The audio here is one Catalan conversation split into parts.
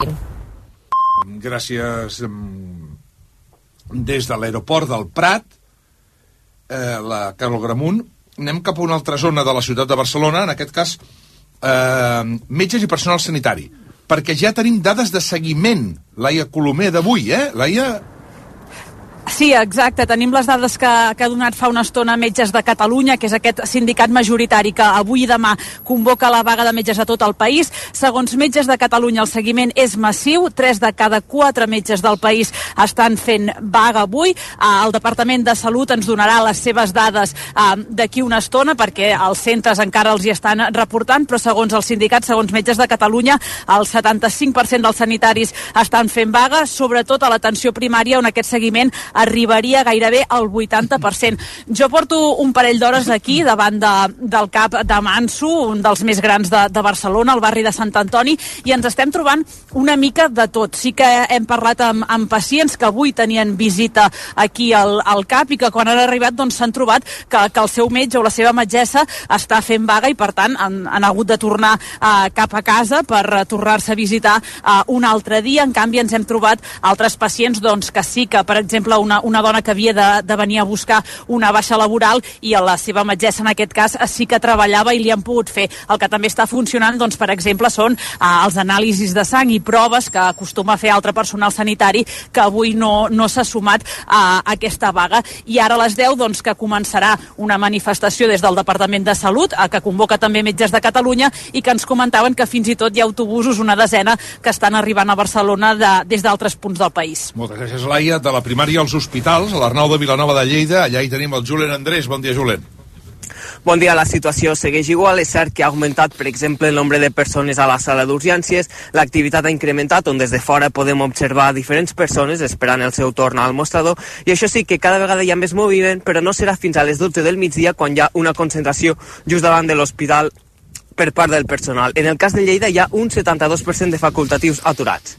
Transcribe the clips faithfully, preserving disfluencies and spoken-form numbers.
Gràcies. Des de l'aeroport del Prat, eh, la Carol Gramunt, anem cap a una altra zona de la ciutat de Barcelona, en aquest cas eh, metges i personal sanitari, perquè ja tenim dades de seguiment. Laia Colomer, d'avui, eh? Laia... Sí, exacte. Tenim les dades que, que ha donat fa una estona Metges de Catalunya, que és aquest sindicat majoritari que avui i demà convoca la vaga de metges a tot el país. Segons Metges de Catalunya, el seguiment és massiu. Tres de cada quatre metges del país estan fent vaga avui. El Departament de Salut ens donarà les seves dades d'aquí una estona, perquè els centres encara els hi estan reportant, però segons el sindicat, segons Metges de Catalunya, el setanta-cinc per cent dels sanitaris estan fent vaga, sobretot a l'atenció primària, on aquest seguiment arribaria gairebé al vuitanta per cent. Jo porto un parell d'hores aquí davant de, del CAP de Manso, un dels més grans de, de Barcelona, al barri de Sant Antoni, i ens estem trobant una mica de tot. Sí que hem parlat amb, amb pacients que avui tenien visita aquí al, al CAP i que quan han arribat doncs, s'han trobat que, que el seu metge o la seva metgessa està fent vaga i per tant han, han hagut de tornar uh, cap a casa per uh, tornar-se a visitar uh, un altre dia. En canvi ens hem trobat altres pacients doncs, que sí que, per exemple, una, una dona que havia de, de venir a buscar una baixa laboral i a la seva metgessa en aquest cas sí que treballava i li han pogut fer. El que també està funcionant, doncs, per exemple, són uh, els anàlisis de sang i proves que acostuma a fer altre personal sanitari que avui no, no s'ha sumat a aquesta vaga. I ara a les deu doncs, que començarà una manifestació des del Departament de Salut, uh, que convoca també Metges de Catalunya i que ens comentaven que fins i tot hi ha autobusos, una desena, que estan arribant a Barcelona de, des d'altres punts del país. Moltes gràcies, Laia. De la primària als hospitals, a l'Arnau de Vilanova de Lleida, allà hi tenim el Julen Andrés. Bon dia, Julen. Bon dia, la situació segueix igual. És cert que ha augmentat, per exemple, el nombre de persones a la sala d'urgències, l'activitat ha incrementat, on des de fora podem observar diferents persones esperant el seu torn al mostrador, i això sí que cada vegada hi ha més moviment, però no serà fins a les dotze del migdia quan hi ha una concentració just davant de l'hospital per part del personal. En el cas de Lleida hi ha un setanta-dos per cent de facultatius aturats.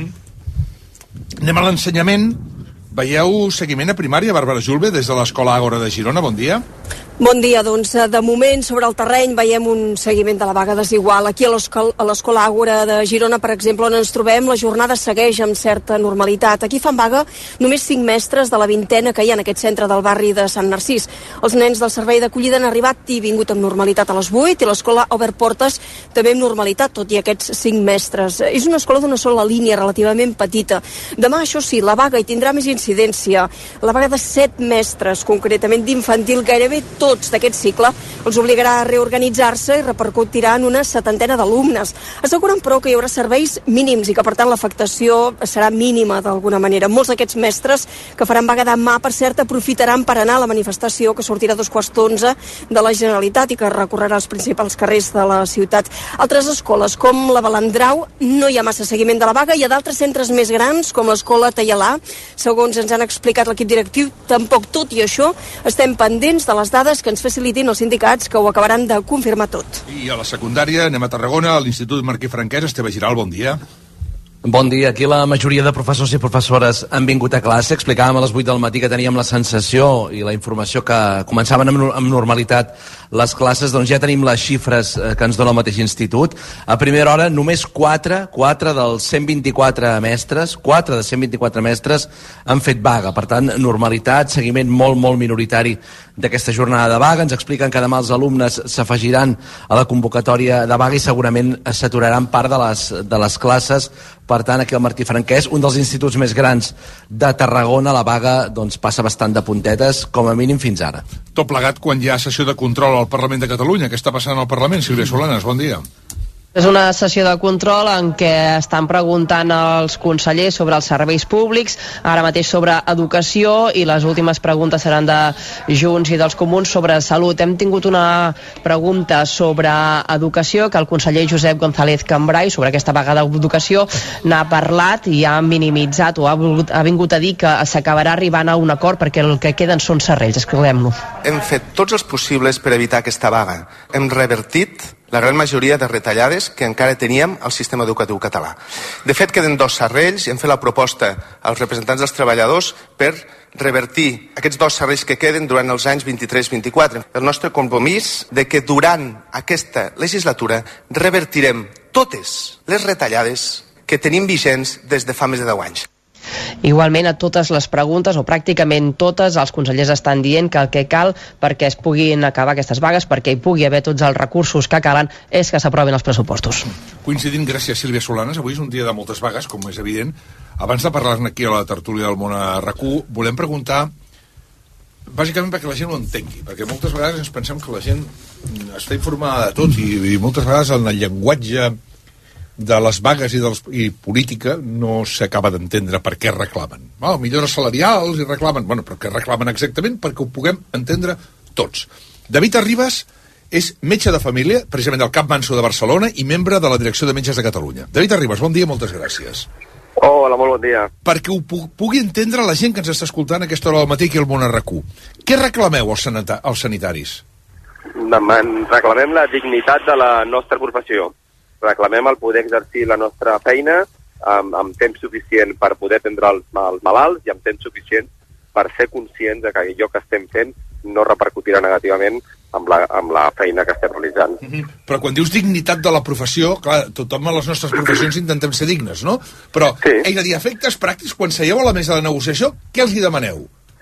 Mm-hmm. Anem a l'ensenyament. Veieu seguiment a primària, Bàrbara Julve, des de l'Escola Àgora de Girona. Bon dia. Bon dia, doncs de moment sobre el terreny veiem un seguiment de la vaga desigual. Aquí a l'Escola Àgora de Girona, per exemple, on ens trobem, la jornada segueix amb certa normalitat. Aquí fan vaga només cinc mestres de la vintena que hi ha en aquest centre del barri de Sant Narcís. Els nens del servei d'acollida han arribat i vingut amb normalitat a les vuit i l'escola ha obert portes també amb normalitat, tot i aquests cinc mestres. És una escola d'una sola línia, relativament petita. Demà, això sí, la vaga hi tindrà més incidència. La vaga de set mestres, concretament d'infantil, gairebé tots d'aquest cicle, els obligarà a reorganitzar-se i repercutirà en una setantena d'alumnes. Asseguren, però, que hi haurà serveis mínims i que, per tant, l'afectació serà mínima d'alguna manera. Molts d'aquests mestres que faran vaga demà, per cert, aprofitaran per anar a la manifestació que sortirà a dos quarts d'onze de la Generalitat i que recorrerà els principals carrers de la ciutat. Altres escoles, com la Balandrau, no hi ha massa seguiment de la vaga, i a d'altres centres més grans, com l'escola Taialà, segons ens han explicat l'equip directiu, tampoc. Tot i això, estem pendents de les dades que ens facilitin els sindicats, que ho acabaran de confirmar tot. I a la secundària anem a Tarragona, a l'Institut Martí Franquès. Esteve Giral, bon dia. Bon dia. Aquí la majoria de professors i professores han vingut a classe. Explicàvem a les vuit del matí que teníem la sensació i la informació que començaven amb, amb normalitat les classes. Doncs ja tenim les xifres que ens dona el mateix institut. A primera hora, només quatre, quatre dels cent vint-i-quatre mestres, quatre de cent vint-i-quatre mestres han fet vaga. Per tant, normalitat, seguiment molt, molt minoritari d'aquesta jornada de vaga. Ens expliquen que demà els alumnes s'afegiran a la convocatòria de vaga i segurament s'aturaran part de les, de les classes. Per tant, aquí al Martí Franquès, un dels instituts més grans de Tarragona, la vaga doncs, passa bastant de puntetes, com a mínim fins ara. Tot plegat quan hi ha sessió de control al Parlament de Catalunya. Què està passant al Parlament? Sílvia Solanes, bon dia. És una sessió de control en què estan preguntant als consellers sobre els serveis públics, ara mateix sobre educació, i les últimes preguntes seran de Junts i dels Comuns sobre salut. Hem tingut una pregunta sobre educació que el conseller Josep González Cambray, sobre aquesta vaga d'educació, n'ha parlat i ha minimitzat o ha, volgut, ha vingut a dir que s'acabarà arribant a un acord perquè el que queden són serrells. Escoltem-lo. Hem fet tots els possibles per evitar aquesta vaga. Hem revertit la gran majoria de retallades que encara teníem al sistema educatiu català. De fet, queden dos serrells i hem fet la proposta als representants dels treballadors per revertir aquests dos serrells que queden durant els anys vint-i-tres vint-i-quatre. El nostre compromís de que durant aquesta legislatura revertirem totes les retallades que tenim vigents des de fa més de deu anys. Igualment, a totes les preguntes, o pràcticament totes, els consellers estan dient que el que cal perquè es puguin acabar aquestes vagues, perquè hi pugui haver tots els recursos que calen, és que s'aprovin els pressupostos. Coincidint, gràcies Sílvia Solanes, avui és un dia de moltes vagues, com és evident. Abans de parlar-ne aquí a la tertúlia del Món a R A C U, volem preguntar, bàsicament perquè la gent ho entengui, perquè moltes vegades ens pensem que la gent està informada de tot i, i moltes vegades en el llenguatge de les vagues i, dels, i política no s'acaba d'entendre per què reclamen. Oh, millores salarials i reclamen... Bueno, però què reclamen exactament? Perquè ho puguem entendre tots. David Arribas és metge de família, precisament del Cap Manso de Barcelona, i membre de la Direcció de Metges de Catalunya. David Arribas, bon dia, moltes gràcies. Hola, molt bon dia. Perquè ho pu pugui entendre la gent que ens està escoltant a aquesta hora del matí aquí al Món a R A C U. Què reclameu als, als sanitaris? Reclamem la dignitat de la nostra professió. Reclamem el poder exercir la nostra feina amb, amb temps suficient per poder atendre els, els malalts i amb temps suficient per ser conscients de que allò que estem fent no repercutirà negativament amb la, amb la feina que estem realitzant. Mm-hmm. Però quan dius dignitat de la professió, clar, tothom a les nostres professions intentem ser dignes, no? Però, sí. És a dir, efectes pràctics, quan seieu a la mesa de negociació, què els hi demaneu?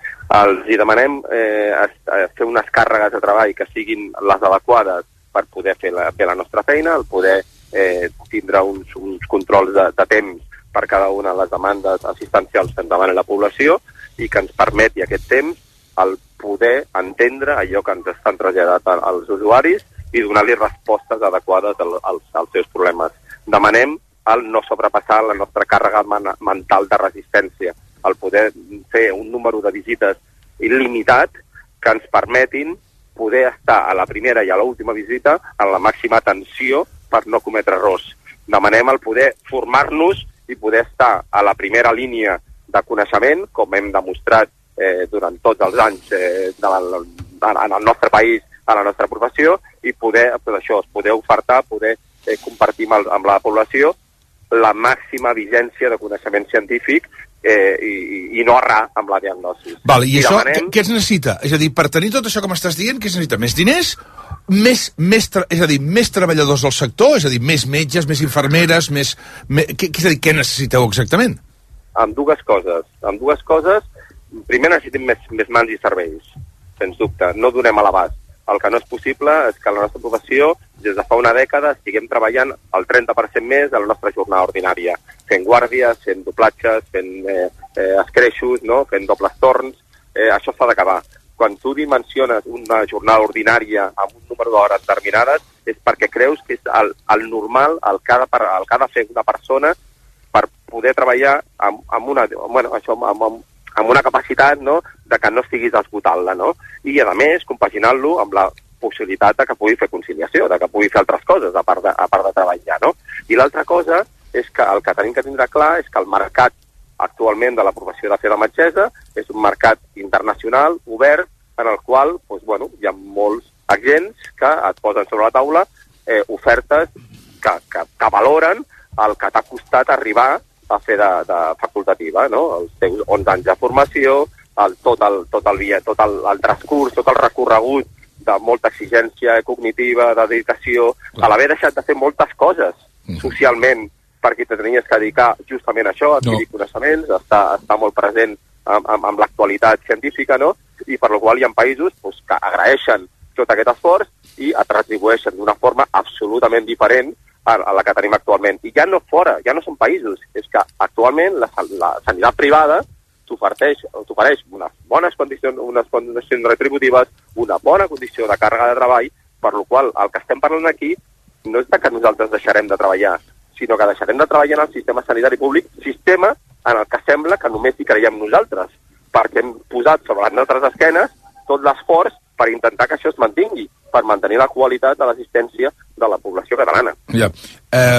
Els hi demanem eh, fer unes càrregues de treball que siguin les adequades per poder fer la, fer la nostra feina, el poder Eh, tindre uns, uns controls de, de temps per cada una de les demandes assistencials que ens demana la població i que ens permeti aquest temps el poder entendre allò que ens estan traslladat als usuaris i donar-li respostes adequades als, als, als seus problemes. Demanem el no sobrepassar la nostra càrrega man mental de resistència, el poder fer un número de visites il·limitat que ens permetin poder estar a la primera i a l'última visita en la màxima atenció per no cometre errors. Demanem el poder formar-nos i poder estar a la primera línia de coneixement, com hem demostrat eh, durant tots els anys eh, de la, en el nostre país, a la nostra professió, i poder, pues això, poder ofertar, poder eh, compartir amb, el, amb la població la màxima vigència de coneixement científic eh, i, i no errar amb la diagnosi. Vale, i, I això demanem... què es necessita? És a dir, per tenir tot això que m'estàs dient, què es necessita? Més diners? Més, més, és a dir, més treballadors del sector? És a dir, més metges, més infermeres, més... més què, és a dir, què necessiteu exactament? Amb dues coses. Amb dues coses, primer necessitem més, més mans i serveis, sens dubte. No donem a l'abast. El que no és possible és que la nostra professió, des de fa una dècada, estiguem treballant el trenta per cent més de la nostra jornada ordinària, fent guàrdies, fent doblatges, fent eh, eh, escreixos, no? Fent dobles torns. Eh, això s'ha d'acabar. Quan tu dimensiones una jornada ordinària amb un número d'hores determinades és perquè creus que és el, el normal, el que, ha de, el que ha de fer una persona per poder treballar amb, amb, una, bueno, això, amb, amb, amb una capacitat, no?, de que no estiguis esgotant-la, no? I, a més, compaginant-lo amb la possibilitat de que pugui fer conciliació, de que pugui fer altres coses, a part de, a part de treballar, no? I l'altra cosa és que el que tenim que tindre clar és que el mercat actualment de la professió de fer la metgessa és un mercat internacional, obert, en el qual doncs, bueno, hi ha molts agents que et posen sobre la taula eh, ofertes que, que, que valoren el que t'ha costat arribar a fer de, de facultativa, no? Els teus onze anys de formació, el, tot, el, tot, el, tot el, el transcurs, tot el recorregut de molta exigència cognitiva, de dedicació, a l'haver deixat de fer moltes coses socialment perquè te tenies que dedicar justament a això, a adquirir no. coneixements, està, està molt present amb, amb, amb l'actualitat científica, no? I per la qual hi ha països pues, que agraeixen tot aquest esforç i et retribueixen d'una forma absolutament diferent a, a la que tenim actualment. I ja no fora, ja no són països, és que actualment la, la sanitat privada t'ofereix unes bones condicions, unes condicions retributives, una bona condició de càrrega de treball, per la qual el que estem parlant aquí no és que nosaltres deixarem de treballar, sinó que deixarem de treballar en el sistema sanitari públic, sistema en el que sembla que només hi creiem nosaltres, perquè hem posat sobre les nostres esquenes tot l'esforç per intentar que això es mantingui, per mantenir la qualitat de l'assistència de la població catalana. Ja. Eh,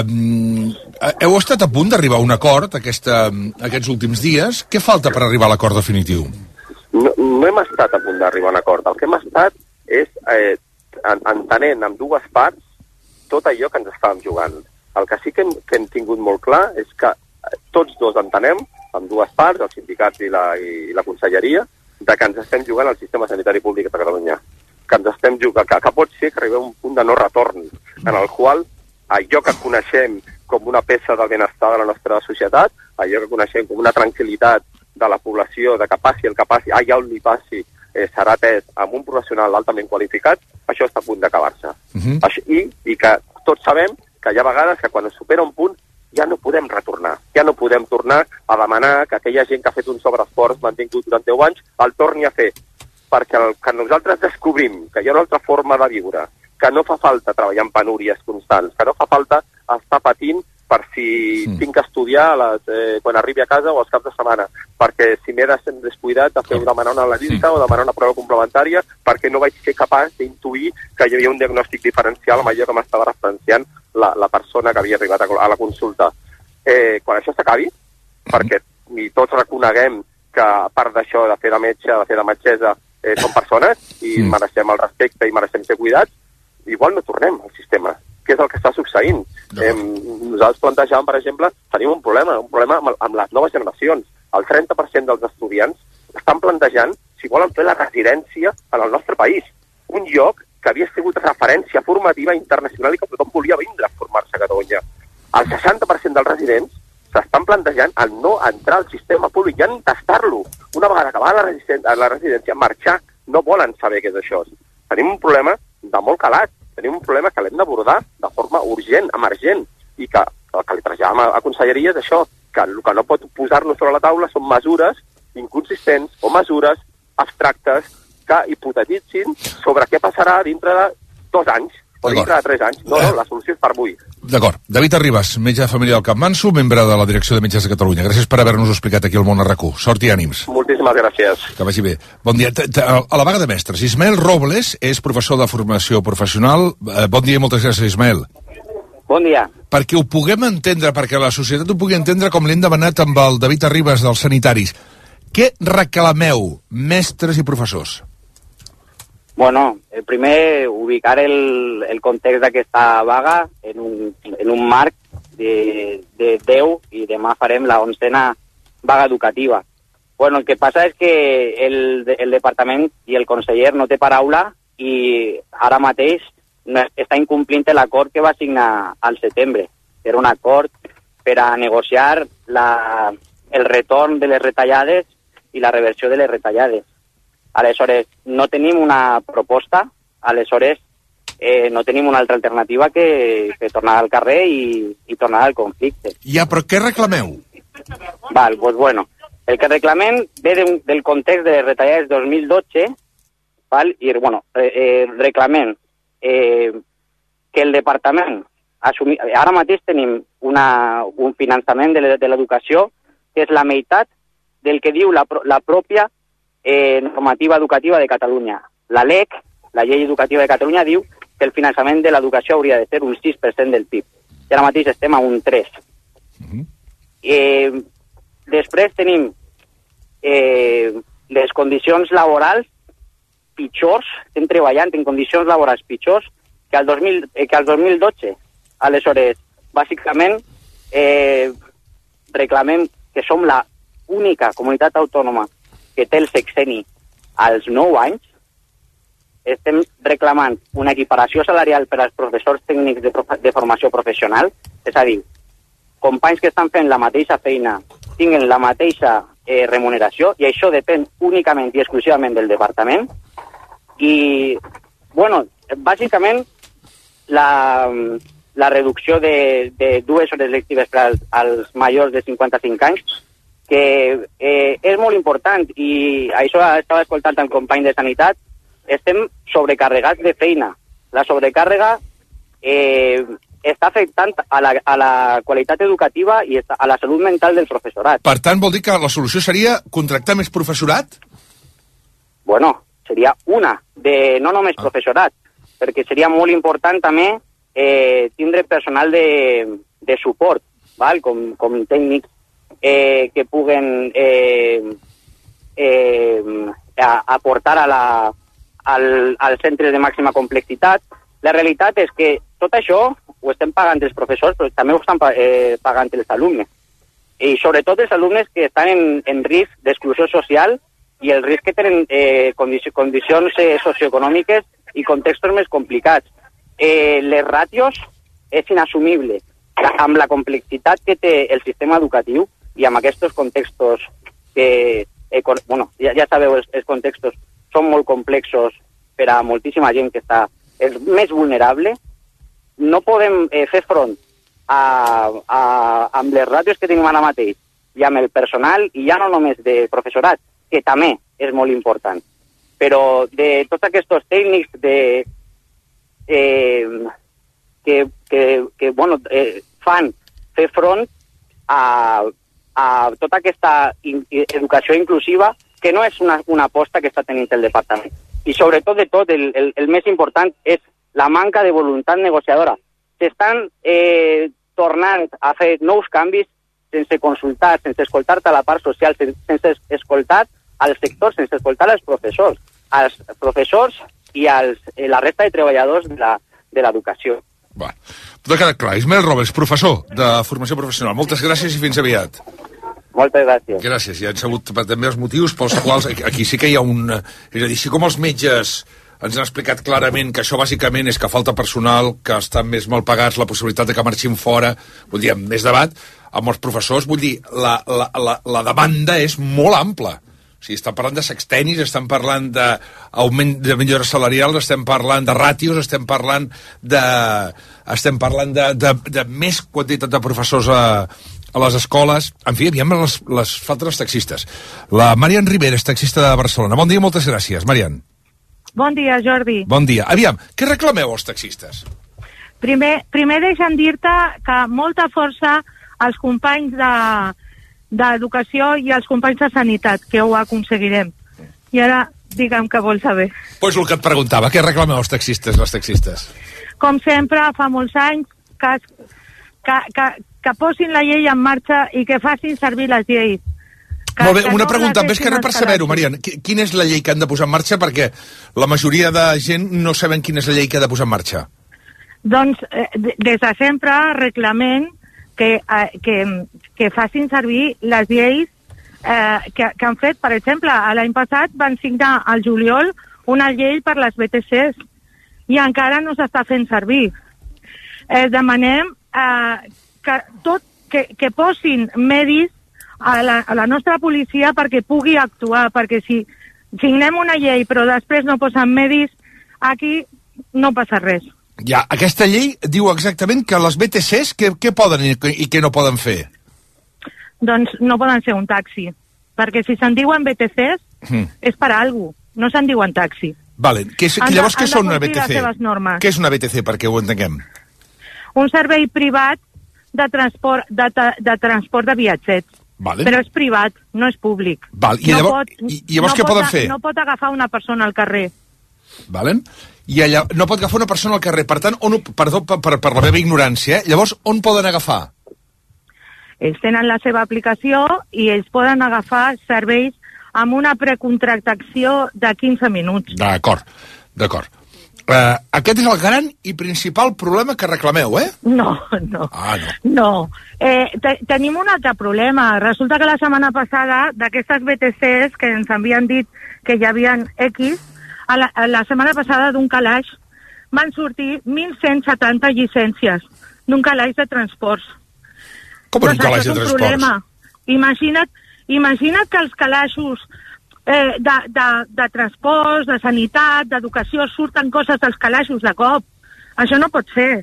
heu estat a punt d'arribar a un acord aquesta, aquests últims dies. Què falta per arribar a l'acord definitiu? No, no hem estat a punt d'arribar a un acord. El que hem estat és eh, entenent amb dues parts tot allò que ens estàvem jugant. El que sí que hem, que hem tingut molt clar és que tots dos entenem, amb dues parts, els sindicats i la, i la conselleria, de que ens estem jugant al sistema sanitari públic de Catalunya. Que ens estem jugant, que, que pot ser que arribem a un punt de no retorn, en el qual allò que coneixem com una peça del benestar de la nostra societat, allò que coneixem com una tranquil·litat de la població, de que passi el que passi, allà on li passi, eh, serà atès amb un professional altament qualificat, això està a punt d'acabar-se. Uh-huh. I, I que tots sabem que hi ha vegades que quan es supera un punt ja no podem retornar, ja no podem tornar a demanar que aquella gent que ha fet un sobreesforç mantingut durant deu anys el torni a fer, perquè el que nosaltres descobrim que hi ha una altra forma de viure, que no fa falta treballar en penúries constants, que no fa falta estar patint per si sí. tinc que estudiar a les, eh, quan arribi a casa o als caps de setmana, perquè si m'he descuidat de fer demanar una analista sí. o demanar una prova complementària perquè no vaig ser capaç d'intuir que hi havia un diagnòstic diferencial amb allò que m'estava referenciant la, la persona que havia arribat a, a la consulta. Eh, quan això s'acabi, mm. perquè ni tots reconeguem que a part d'això de fer de metge, de fer de metgessa, eh, són persones i mm. mereixem el respecte i mereixem ser cuidats, igual no tornem al sistema, que és el que està succeint. No. Eh, nosaltres plantejàvem, per exemple, tenim un problema, un problema amb, amb les noves generacions. El trenta per cent dels estudiants estan plantejant si volen fer la residència en el nostre país. Un lloc que havia sigut referència formativa internacional i que tothom volia vindre a formar-se a Catalunya. El seixanta per cent dels residents s'estan plantejant el no entrar al sistema públic, ja ni tastar-lo. Una vegada acabada la, residència, la residència, marxar, no volen saber què és això. Tenim un problema de molt calat, tenim un problema que l'hem d'abordar de forma urgent, emergent, i que el que li traslladem a, a Conselleria és això, que el que no pot posar-nos sobre la taula són mesures inconsistents o mesures abstractes que hipotetitzin sobre què passarà dintre de dos anys o dintre de tres anys. No, no, la solució és per avui. D'acord. David Arribas, metge de família del Capmanso, membre de la Direcció de Metges de Catalunya. Gràcies per haver-nos explicat aquí el món a RAC u. Sort i ànims. Moltíssimes gràcies. Que vagi bé. Bon dia. A la vaga de mestres, Ismael Robles és professor de formació professional. Bon dia i moltes gràcies, Ismael. Bon dia. Perquè ho puguem entendre, perquè la societat ho pugui entendre com l'hem demanat amb el David Arribas dels sanitaris. Què reclameu, mestres i professors? Bueno, el primer, ubicar el, el context d'aquesta vaga en un, en un marc de, de deu i demà farem la oncena vaga educativa. Bueno, el que passa és que el, el departament i el conseller no té paraula i ara mateix està incomplint l'acord que va signar al setembre. Era un acord per a negociar la, el retorn de les retallades i la reversió de les retallades. Aleshores, no tenim una proposta, aleshores eh, no tenim una altra alternativa que, que tornar al carrer i, i tornar al conflicte. Ja, però què reclameu? Val, doncs bueno, el que reclamem ve de, del context de les retallades dos mil dotze, val? I bueno, eh, reclamem eh, que el departament assumi... Ara mateix tenim una, un finançament de l'educació que és la meitat del que diu la, la pròpia Eh, normativa educativa de Catalunya. La L E C, la Llei Educativa de Catalunya, diu que el finançament de l'educació hauria de ser un sis per cent del P I B. I ara mateix estem a un tres per cent. Uh-huh. eh, després tenim eh, les condicions laborals pitjors, estem treballant en condicions laborals pitjors que al dos mil, eh, que al dos mil dotze. Aleshores, bàsicament, eh, reclamem que som la única comunitat autònoma que té el sexeni als nou anys, estem reclamant una equiparació salarial per als professors tècnics de, prof de formació professional, és a dir, companys que estan fent la mateixa feina tinguen la mateixa eh, remuneració, i això depèn únicament i exclusivament del departament. I, bueno, bàsicament, la, la reducció de, de dues hores lectives per als, als majors de cinquanta-cinc anys, que eh, és molt important, i això estava escoltant el company de Sanitat, estem sobrecarregats de feina. La sobrecàrrega eh, està afectant a la, a la qualitat educativa i a la salut mental del professorat. Per tant, vol dir que la solució seria contractar més professorat? Bueno, seria una, de no només ah. professorat, perquè seria molt important també eh, tindre personal de, de suport, val? Com, com tècnics, Eh, que puguen eh, eh, a, aportar a la, al, als centres de màxima complexitat. La realitat és que tot això ho estem pagant els professors, però també ho estan eh, pagant els alumnes. I sobretot els alumnes que estan en, en risc d'exclusió social i el risc que tenen eh, condici condicions eh, socioeconòmiques i contextos més complicats. Eh, les ràtios és inassumible amb la complexitat que té el sistema educatiu i amb aquests contextos que, eh, bueno, ja, ja sabeu, els, els contextos són molt complexos per a moltíssima gent que està és més vulnerable, no podem eh, fer front a, a, amb les ràtios que tenim ara mateix i amb el personal, i ja no només de professorat, que també és molt important, però de tots aquests tècnics de, eh, que, que, que bueno, eh, fan fer front a, a tota aquesta in, educació inclusiva, que no és una, una aposta que està tenint el departament. I sobretot de tot, el, el, el més important és la manca de voluntat negociadora. S'estan eh, tornant a fer nous canvis sense consultar, sense escoltar a la part social, sense, sense escoltar al sector, sense escoltar als professors, als professors i als, eh, la resta de treballadors de l'educació. Va, tot ha quedat clar. Ismael Robles, professor de formació professional. Moltes gràcies i fins aviat. Moltes gràcies. Gràcies. Ja han sabut també els motius pels quals aquí sí que hi ha un... És a dir, si com els metges ens han explicat clarament que això bàsicament és que falta personal, que estan més mal pagats, la possibilitat de que marxin fora, vull dir, amb més debat, amb els professors, vull dir, la, la, la, la demanda és molt ampla. O sigui, estan parlant de sextenis, estan parlant d'augment de millores salarials, estem parlant de ràtios, estem parlant de... estem parlant de, de, de més quantitat de professors a, a les escoles. En fi, aviam les, les falten els taxistes. La Marian Rivera és taxista de Barcelona. Bon dia, moltes gràcies, Marian. Bon dia, Jordi. Bon dia. Aviam, què reclameu els taxistes? Primer, primer deixa'm dir-te que molta força als companys de d'educació i als companys de sanitat, que ho aconseguirem. I ara, digue'm què vols saber. Doncs pues el que et preguntava, què reclameu els taxistes, les taxistes? Com sempre, fa molts anys, que, que, que, que posin la llei en marxa i que facin servir les lleis. Que, Molt bé, una no pregunta, més que res per saber-ho, Marian. Quina és la llei que han de posar en marxa? Perquè la majoria de gent no saben quina és la llei que ha de posar en marxa. Doncs, eh, des de sempre reclamem que, eh, que, que facin servir les lleis eh, que, que han fet. Per exemple, l'any passat van signar al juliol una llei per les B T Cs i encara no s'està fent servir. Eh, demanem eh, que, tot, que, que posin medis a la, a la nostra policia perquè pugui actuar, perquè si signem una llei però després no posen medis, aquí no passa res. Ja, aquesta llei diu exactament que les B T Cs què, què poden i, i què no poden fer? Doncs no poden ser un taxi, perquè si se'n diuen B T Cs mm. és per a alguna cosa, no se'n diuen taxi. Vale. Que, que llavors què són una B T C? Què és una B T C, perquè ho entenguem? Un servei privat de transport de, de, transport de viatgers. Vale. Però és privat, no és públic. Val. I, no llavors, pot, i, i llavors no què pot, poden fer? No pot agafar una persona al carrer. Valen? I allà, no pot agafar una persona al carrer. Per tant, on, perdó per, per, per la meva ignorància, eh? Llavors, on poden agafar? Ells tenen la seva aplicació i ells poden agafar serveis amb una precontractació de quinze minuts. D'acord, d'acord. Uh, aquest és el gran i principal problema que reclameu, eh? No, no. Ah, no. No. Eh, te tenim un altre problema. Resulta que la setmana passada, d'aquestes B T Cs que ens havien dit que hi havia X, a la, a la setmana passada d'un calaix van sortir mil cent setanta llicències d'un calaix de transports. Com un calaix de transports? Problema. Imagina't, imagina't que els calaixos Eh, de, de, de transports, de sanitat, d'educació, surten coses dels calaixos de cop. Això no pot ser.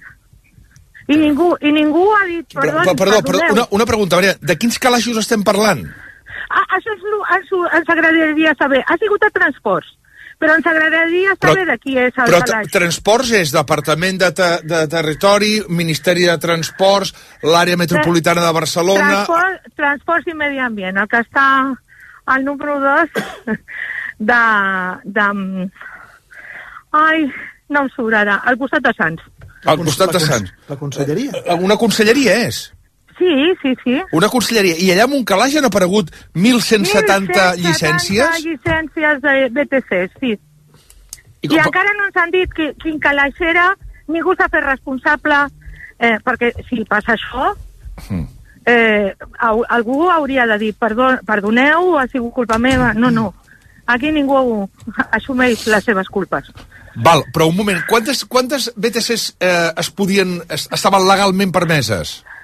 I ningú, i ningú ha dit... Perdó, però, perdó, perdó una, una pregunta, Maria. De quins calaixos estem parlant? Ah, això és, ens, ens agradaria saber. Ha sigut a transports, però ens agradaria saber però, de qui és el però calaix. Però transports és Departament de, te, de Territori, Ministeri de Transports, l'àrea metropolitana de Barcelona... Transport, transports i Medi Ambient, el que està... el número dos de, de... Ai, no em surt ara. Al costat de Sants. Al costat de Sants. La conselleria. Una conselleria és? Sí, sí, sí. Una conselleria. I allà a Montcalaix han aparegut mil cent setanta llicències? mil cent setanta llicències de B T C, sí. I, I encara no ens han dit que, quin calaix era, ningú s'ha fet responsable, eh, perquè si passa això... Mm. Eh, algú hauria de dir perdó, perdoneu, ha sigut culpa meva. No, no, aquí ningú assumeix les seves culpes. Val, però un moment, quantes, quantes B T Cs eh, es podien, es, estaven legalment permeses?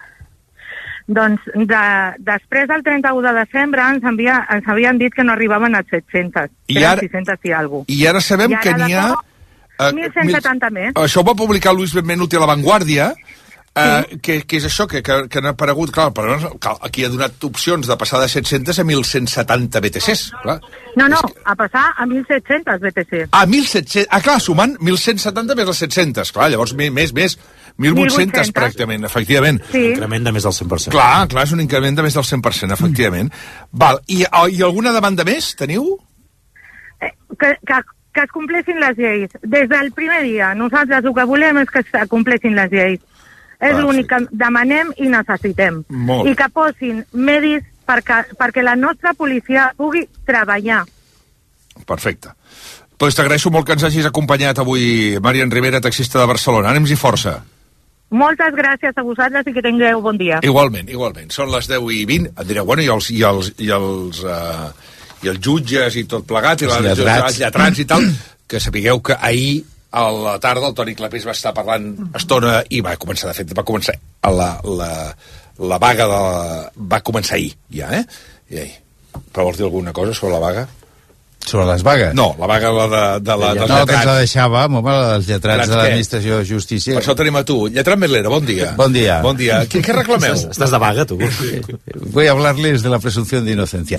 Doncs de, després del trenta-u de desembre ens, envia, ens havien dit que no arribaven a set-centes. I ara, sis-cents i alguna cosa. I ara sabem I ara que n'hi ha... Uh, mil cent setanta més. Això ho va publicar Luis Benvenuti a La Vanguardia, uh, sí. que, que és això, que, que, que n'ha aparegut... Clar, però aquí ha donat opcions de passar de set-cents a mil cent setanta B T Cs. Clar. No, no, que... a passar a mil set-cents B T Cs. Ah, mil set-cents... Ah, clar, sumant mil cent setanta més les set-cents. Clar, llavors més, més, més. mil vuit-cents pràcticament, efectivament. Sí. Un increment de més del cent per cent. Clar, clar, és un increment de més del cent per cent, efectivament. Mm. Val, i, i alguna demanda més teniu? Eh, que, que, que es compleixin les lleis. Des del primer dia, nosaltres el que volem és que es compleixin les lleis. És ah, l'únic sí. que demanem i necessitem. Molt. I que posin medis perquè, perquè la nostra policia pugui treballar. Perfecte. Pues t'agraeixo molt que ens hagis acompanyat avui, Marian Rivera, taxista de Barcelona. Ànims i força. Moltes gràcies a vosaltres i que tingueu bon dia. Igualment, igualment. Són les deu i vint. Et direu, bueno, i els, i els, i els, uh, i els jutges i tot plegat, i els, les, lletrats. els lletrats i tal, que sapigueu que ahir a la tarda el Toni Clapés va estar parlant estona i va començar, de fet, va començar a la, la, la vaga de la, va començar ahir, ja, eh? I ahir. Però vols dir alguna cosa sobre la vaga? Sobre les vagues? No, la vaga la de, de la, dels no, lletrats. que ens la deixàvem, home, els lletrats de l'administració de justícia. Per això tenim a tu. Lletrat Metlera, bon dia. Bon dia. Bon dia. Què, què reclameu? Estàs de vaga, tu? Voy a hablarles de la presumpción de inocencia.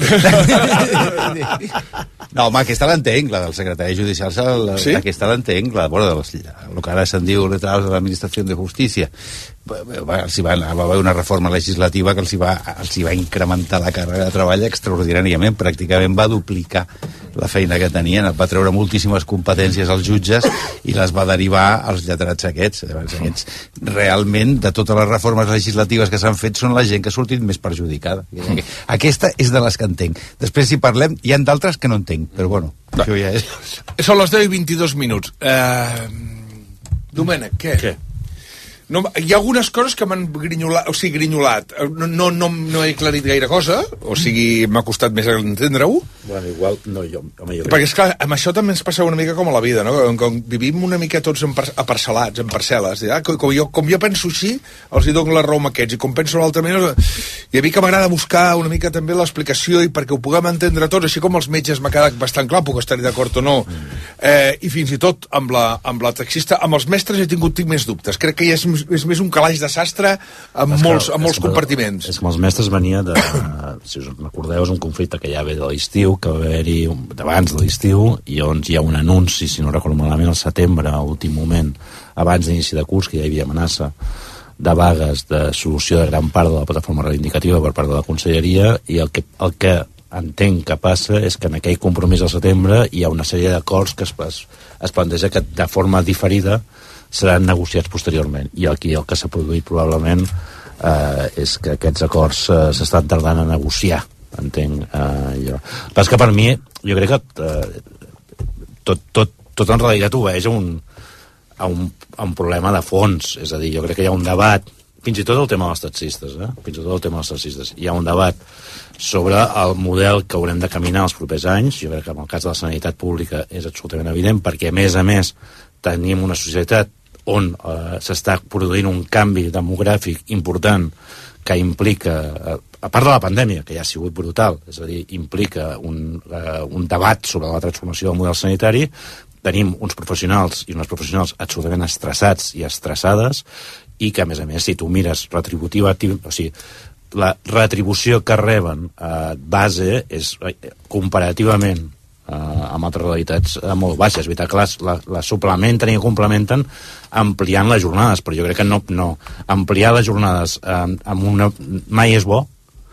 No, home, aquesta l'entenc, la del secretari judicial, la, sí? aquesta l'entenc, la bueno, de les, el que ara se'n diu letrados de l'administració de justícia. Els hi va, va haver una reforma legislativa que els hi, va, els hi va incrementar la càrrega de treball extraordinàriament, pràcticament va duplicar la feina que tenien, va treure moltíssimes competències als jutges i les va derivar als lletrats aquests. aquests realment, de totes les reformes legislatives que s'han fet, són la gent que ha sortit més perjudicada. Aquesta és de les que entenc. Després, si parlem, hi ha d'altres que no entenc, però bueno, no. Això ja és... Són les deu i vint-i-dos minuts. Uh, Domènec, què? Què? No, hi ha algunes coses que m'han grinyolat, o sigui, grinyolat. No, no, no, no he aclarit gaire cosa, o sigui, m'ha costat més entendre-ho. Bueno, igual, no, jo, home, jo... Perquè, esclar, amb això també ens passa una mica com a la vida, no? Com vivim una mica tots en aparcel·lats, en parcel·les. Ja? Com, jo, com jo penso així, els hi dono la raó amb aquests, i com penso l'altra manera... I a mi que m'agrada buscar una mica també l'explicació i perquè ho puguem entendre tots, així com els metges m'ha quedat bastant clar, puc estar-hi d'acord o no. Mm. Eh, I fins i tot amb la, amb la taxista, amb els mestres he tingut tinc més dubtes. Crec que ja és és més un calaix de sastre amb és molts, que, amb molts compartiments. És que els mestres venia de, si us recordeu, és un conflicte que ja ve de l'estiu, que va haver-hi d'abans de l'estiu, i on hi ha un anunci, si no recordo malament, al setembre, a últim moment, abans d'inici de curs, que ja hi havia amenaça de vagues de solució de gran part de la plataforma reivindicativa per part de la Conselleria, i el que, el que entenc que passa és que en aquell compromís al setembre hi ha una sèrie d'acords que es, es, es planteja que de forma diferida seran negociats posteriorment, i aquí el que s'ha produït probablement eh, és que aquests acords eh, s'estan tardant a negociar, entenc eh, jo. Però és que per mi jo crec que eh, tot, tot, tot en realitat obeeix a un, a, un, a un problema de fons, és a dir, jo crec que hi ha un debat, fins i tot el tema dels taxistes, eh? fins i tot el tema dels taxistes, hi ha un debat sobre el model que haurem de caminar els propers anys. Jo crec que en el cas de la sanitat pública és absolutament evident, perquè a més a més tenim una societat on eh, s'està produint un canvi demogràfic important que implica, eh, a part de la pandèmia, que ja ha sigut brutal, és a dir, implica un, eh, un debat sobre la transformació del model sanitari. Tenim uns professionals i unes professionals absolutament estressats i estressades, i que, a més a més, si tu mires retributiva, o sigui, la retribució que reben eh, base és eh, comparativament Uh, amb altres realitats uh, molt baixes. És veritat que les, la, la suplementen i complementen ampliant les jornades, però jo crec que no, no. Ampliar les jornades uh, amb una... mai és bo,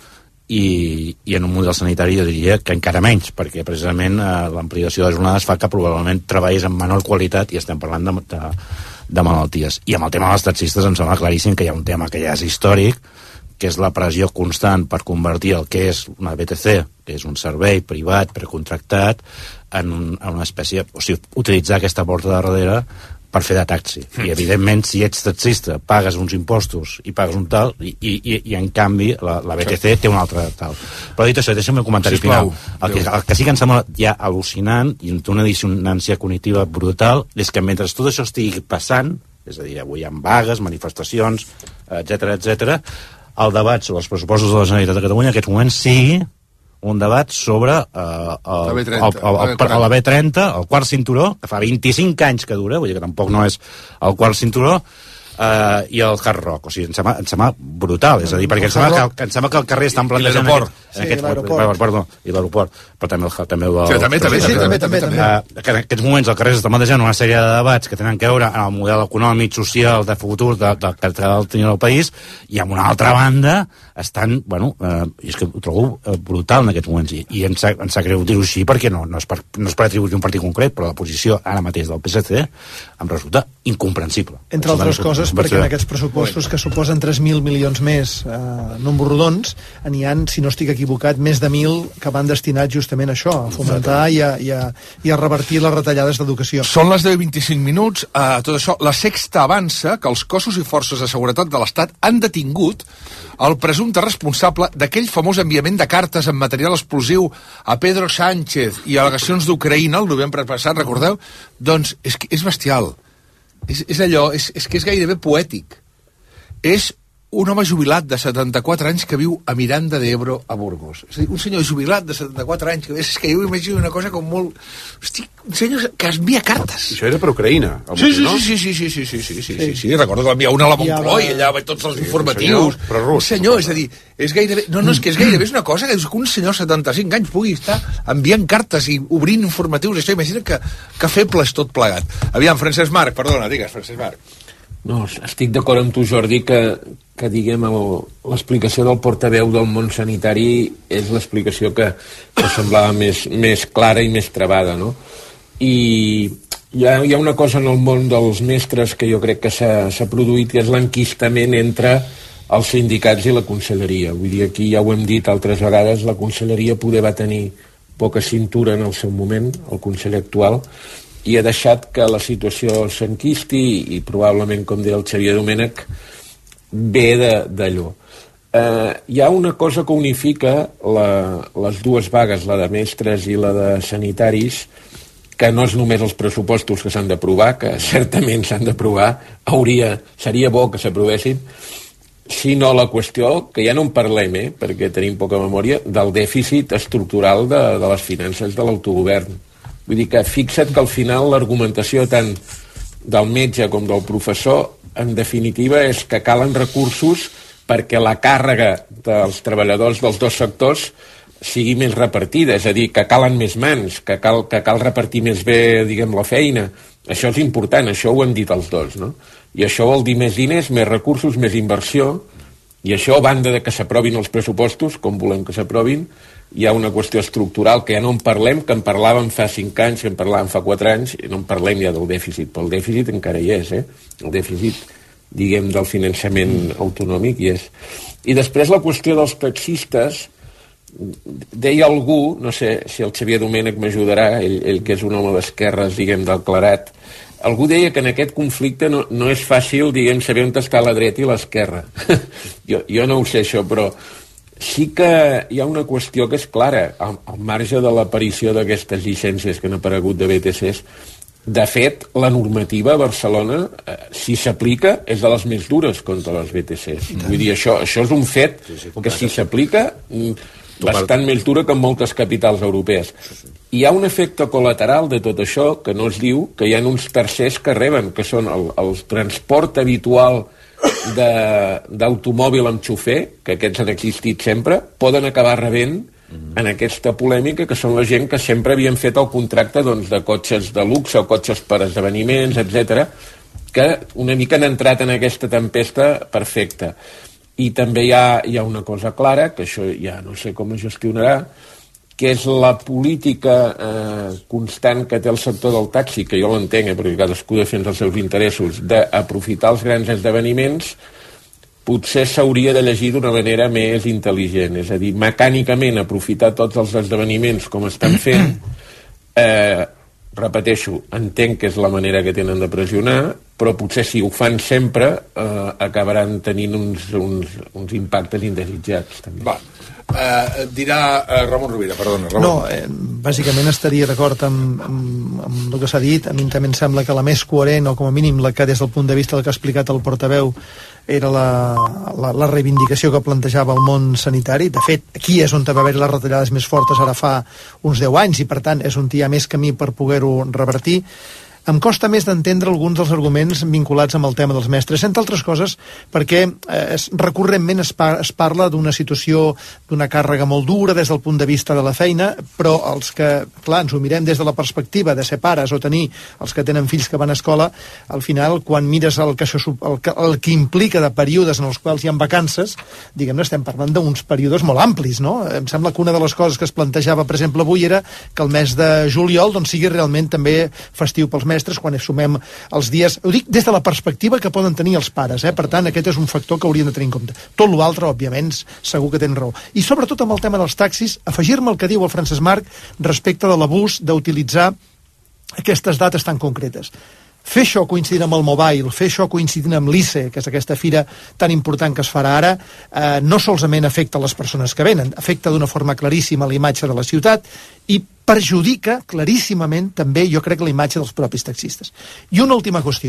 i, i en un model sanitari jo diria que encara menys, perquè precisament uh, l'ampliació de jornades fa que probablement treballis amb menor qualitat, i estem parlant de, de, de malalties. I amb el tema dels taxistes em sembla claríssim que hi ha un tema que ja és històric, que és la pressió constant per convertir el que és una B T C, que és un servei privat precontractat, en, un, en una espècie... O sigui, utilitzar aquesta porta de darrere per fer de taxi. I, evidentment, si ets taxista, pagues uns impostos i pagues un tal, i, i, i en canvi, la, la B T C té un altre tal. Però dit això, deixa'm un comentari final. El que, el que sí que em sembla ja al·lucinant, i una dissonància cognitiva brutal, és que mentre tot això estigui passant, és a dir, avui hi ha vagues, manifestacions, etcètera, etcètera, el debat sobre els pressupostos de la Generalitat de Catalunya en aquests moments sigui un debat sobre uh, el, la B trenta, el, el, el, el, la B trenta, el quart cinturó, que fa vint-i-cinc anys que dura, vull dir que tampoc no és el quart cinturó, Uh, i el Hard Rock, o sigui, em sembla, em sembla brutal, és a dir, perquè em sembla, que, em sembla que el carrer estan plantejant... I l'aeroport. En aquest, sí, l'aeroport. Perdó, i l'aeroport, però també el... També, el, sí, també, també, sí, també, també, també, uh, que en aquests moments el carrer s'està plantejant una sèrie de debats que tenen a veure amb el model econòmic, social, de futur de, de, que ha de tenir el país, i amb una altra banda estan, bueno, uh, és que ho trobo uh, brutal en aquests moments, i, i em sap, em sap greu dir-ho així, perquè no, no és per, no és per atribuir un partit concret, però la posició ara mateix del P S C em resulta incomprensible. Entre altres coses, perquè en aquests pressupostos que suposen tres mil milions més eh, números rodons, n'hi ha, si no estic equivocat, més de mil que van destinats justament a això, a fomentar i a, i a, i a revertir les retallades d'educació. Són les deu i vint-i-cinc minuts. A tot això, la Sexta avança que els cossos i forces de seguretat de l'Estat han detingut el presumpte responsable d'aquell famós enviament de cartes amb material explosiu a Pedro Sánchez i al·legacions d'Ucraïna el novembre passat, recordeu? Doncs és, és bestial. És, és allò, és, és que és gairebé poètic. És un home jubilat de setanta-quatre anys que viu a Miranda de Ebro, a Burgos. És a dir, un senyor jubilat de setanta-quatre anys, que és que jo imagino una cosa com molt... Hosti, un senyor que envia cartes. Això era per Ucraïna. Sí, sí, sí, sí, sí, sí, sí, sí, sí, sí, sí, sí, recordo que l'envia una a la Moncloa i allà va tots els informatius. Un senyor, és a dir, és gairebé... No, no, és que és gairebé és una cosa que un senyor de setanta-cinc anys pugui estar enviant cartes i obrint informatius. Això, imagina que, que feble és tot plegat. Aviam, Francesc Marc, perdona, digues, Francesc Marc. No, estic d'acord amb tu, Jordi, que, que diguem, l'explicació del portaveu del món sanitari és l'explicació que, que semblava més, més clara i més travada, no? I hi ha, hi ha una cosa en el món dels mestres que jo crec que s'ha produït, que és l'enquistament entre els sindicats i la conselleria. Vull dir, aquí ja ho hem dit altres vegades, la conselleria poder va tenir poca cintura en el seu moment, el conseller actual, i ha deixat que la situació s'enquisti i, i probablement, com deia el Xavier Domènech, ve d'allò. Eh, hi ha una cosa que unifica la, les dues vagues, la de mestres i la de sanitaris, que no és només els pressupostos que s'han d'aprovar, que certament s'han d'aprovar, hauria, seria bo que s'aprovessin, sinó la qüestió, que ja no en parlem, eh, perquè tenim poca memòria, del dèficit estructural de, de les finances de l'autogovern. Vull dir que fixa't que al final l'argumentació tant del metge com del professor, en definitiva, és que calen recursos perquè la càrrega dels treballadors dels dos sectors sigui més repartida, és a dir, que calen més mans, que cal, que cal repartir més bé, diguem, la feina. Això és important, això ho han dit els dos, no? I això vol dir més diners, més recursos, més inversió, i això, a banda de que s'aprovin els pressupostos, com volem que s'aprovin, hi ha una qüestió estructural que ja no en parlem, que en parlàvem fa cinc anys, que en parlàvem fa quatre anys, i no en parlem ja del dèficit, però el dèficit encara hi és, eh? El dèficit, diguem, del finançament autonòmic hi és. I després la qüestió dels taxistes, deia algú, no sé si el Xavier Domènech m'ajudarà, ell, ell que és un home d'esquerres, diguem, del clarat, algú deia que en aquest conflicte no, no és fàcil, diguem, saber on està la dreta i l'esquerra. jo, jo no ho sé, això, però sí que hi ha una qüestió que és clara, al, al marge de l'aparició d'aquestes llicències que han aparegut de B T Cs. De fet, la normativa a Barcelona, eh, si s'aplica, és de les més dures contra les B T Cs. Vull dir, això, això és un fet sí, sí, que si s'aplica, bastant més dura que en moltes capitals europees. Hi ha un efecte col·lateral de tot això que no es diu, que hi ha uns tercers que reben, que són el, el transport habitual d'automòbil amb xofer, que aquests han existit sempre, poden acabar rebent en aquesta polèmica, que són la gent que sempre havien fet el contracte doncs, de cotxes de luxe o cotxes per esdeveniments, etcètera, que una mica han entrat en aquesta tempesta perfecta. I també hi ha, hi ha una cosa clara, que això ja no sé com es gestionarà, que és la política eh, constant que té el sector del taxi, que jo l'entenc, eh, perquè cadascú defensa els seus interessos, d'aprofitar els grans esdeveniments, potser s'hauria de llegir d'una manera més intel·ligent, és a dir, mecànicament aprofitar tots els esdeveniments com estan fent, eh, repeteixo, entenc que és la manera que tenen de pressionar, però potser si ho fan sempre eh, acabaran tenint uns, uns, uns impactes indesitjats també. Va, eh, dirà eh, Ramon Rovira, perdona Ramon. No, eh, bàsicament estaria d'acord amb, amb, amb el que s'ha dit. A mi també em sembla que la més coherent, o com a mínim la que des del punt de vista del que ha explicat el portaveu, era la, la, la reivindicació que plantejava el món sanitari. De fet, aquí és on va haver les retallades més fortes ara fa uns deu anys, i per tant és on hi ha més camí per poder-ho revertir. Em costa més d'entendre alguns dels arguments vinculats amb el tema dels mestres, entre altres coses perquè eh, es, recurrentment es, par es parla d'una situació, d'una càrrega molt dura des del punt de vista de la feina, però els que, clar, ens ho mirem des de la perspectiva de ser pares o tenir els que tenen fills que van a escola, al final, quan mires el que, això, el que, el que implica de períodes en els quals hi ha vacances, diguem-ne, estem parlant d'uns períodes molt amplis, no? Em sembla que una de les coses que es plantejava, per exemple, avui era que el mes de juliol doncs, sigui realment també festiu pels mestres, quan sumem els dies, ho dic des de la perspectiva que poden tenir els pares, eh? Per tant aquest és un factor que haurien de tenir en compte. Tot l'altre, òbviament, segur que tenen raó. I sobretot amb el tema dels taxis, afegir-me el que diu el Francesc Marc respecte de l'abús d'utilitzar aquestes dates tan concretes. Fer això coincidint amb el Mobile, fer això coincidint amb l'I C E, que és aquesta fira tan important que es farà ara, eh, no solament afecta les persones que venen, afecta d'una forma claríssima la imatge de la ciutat i perjudica claríssimament també, jo crec, la imatge dels propis taxistes. I una última qüestió.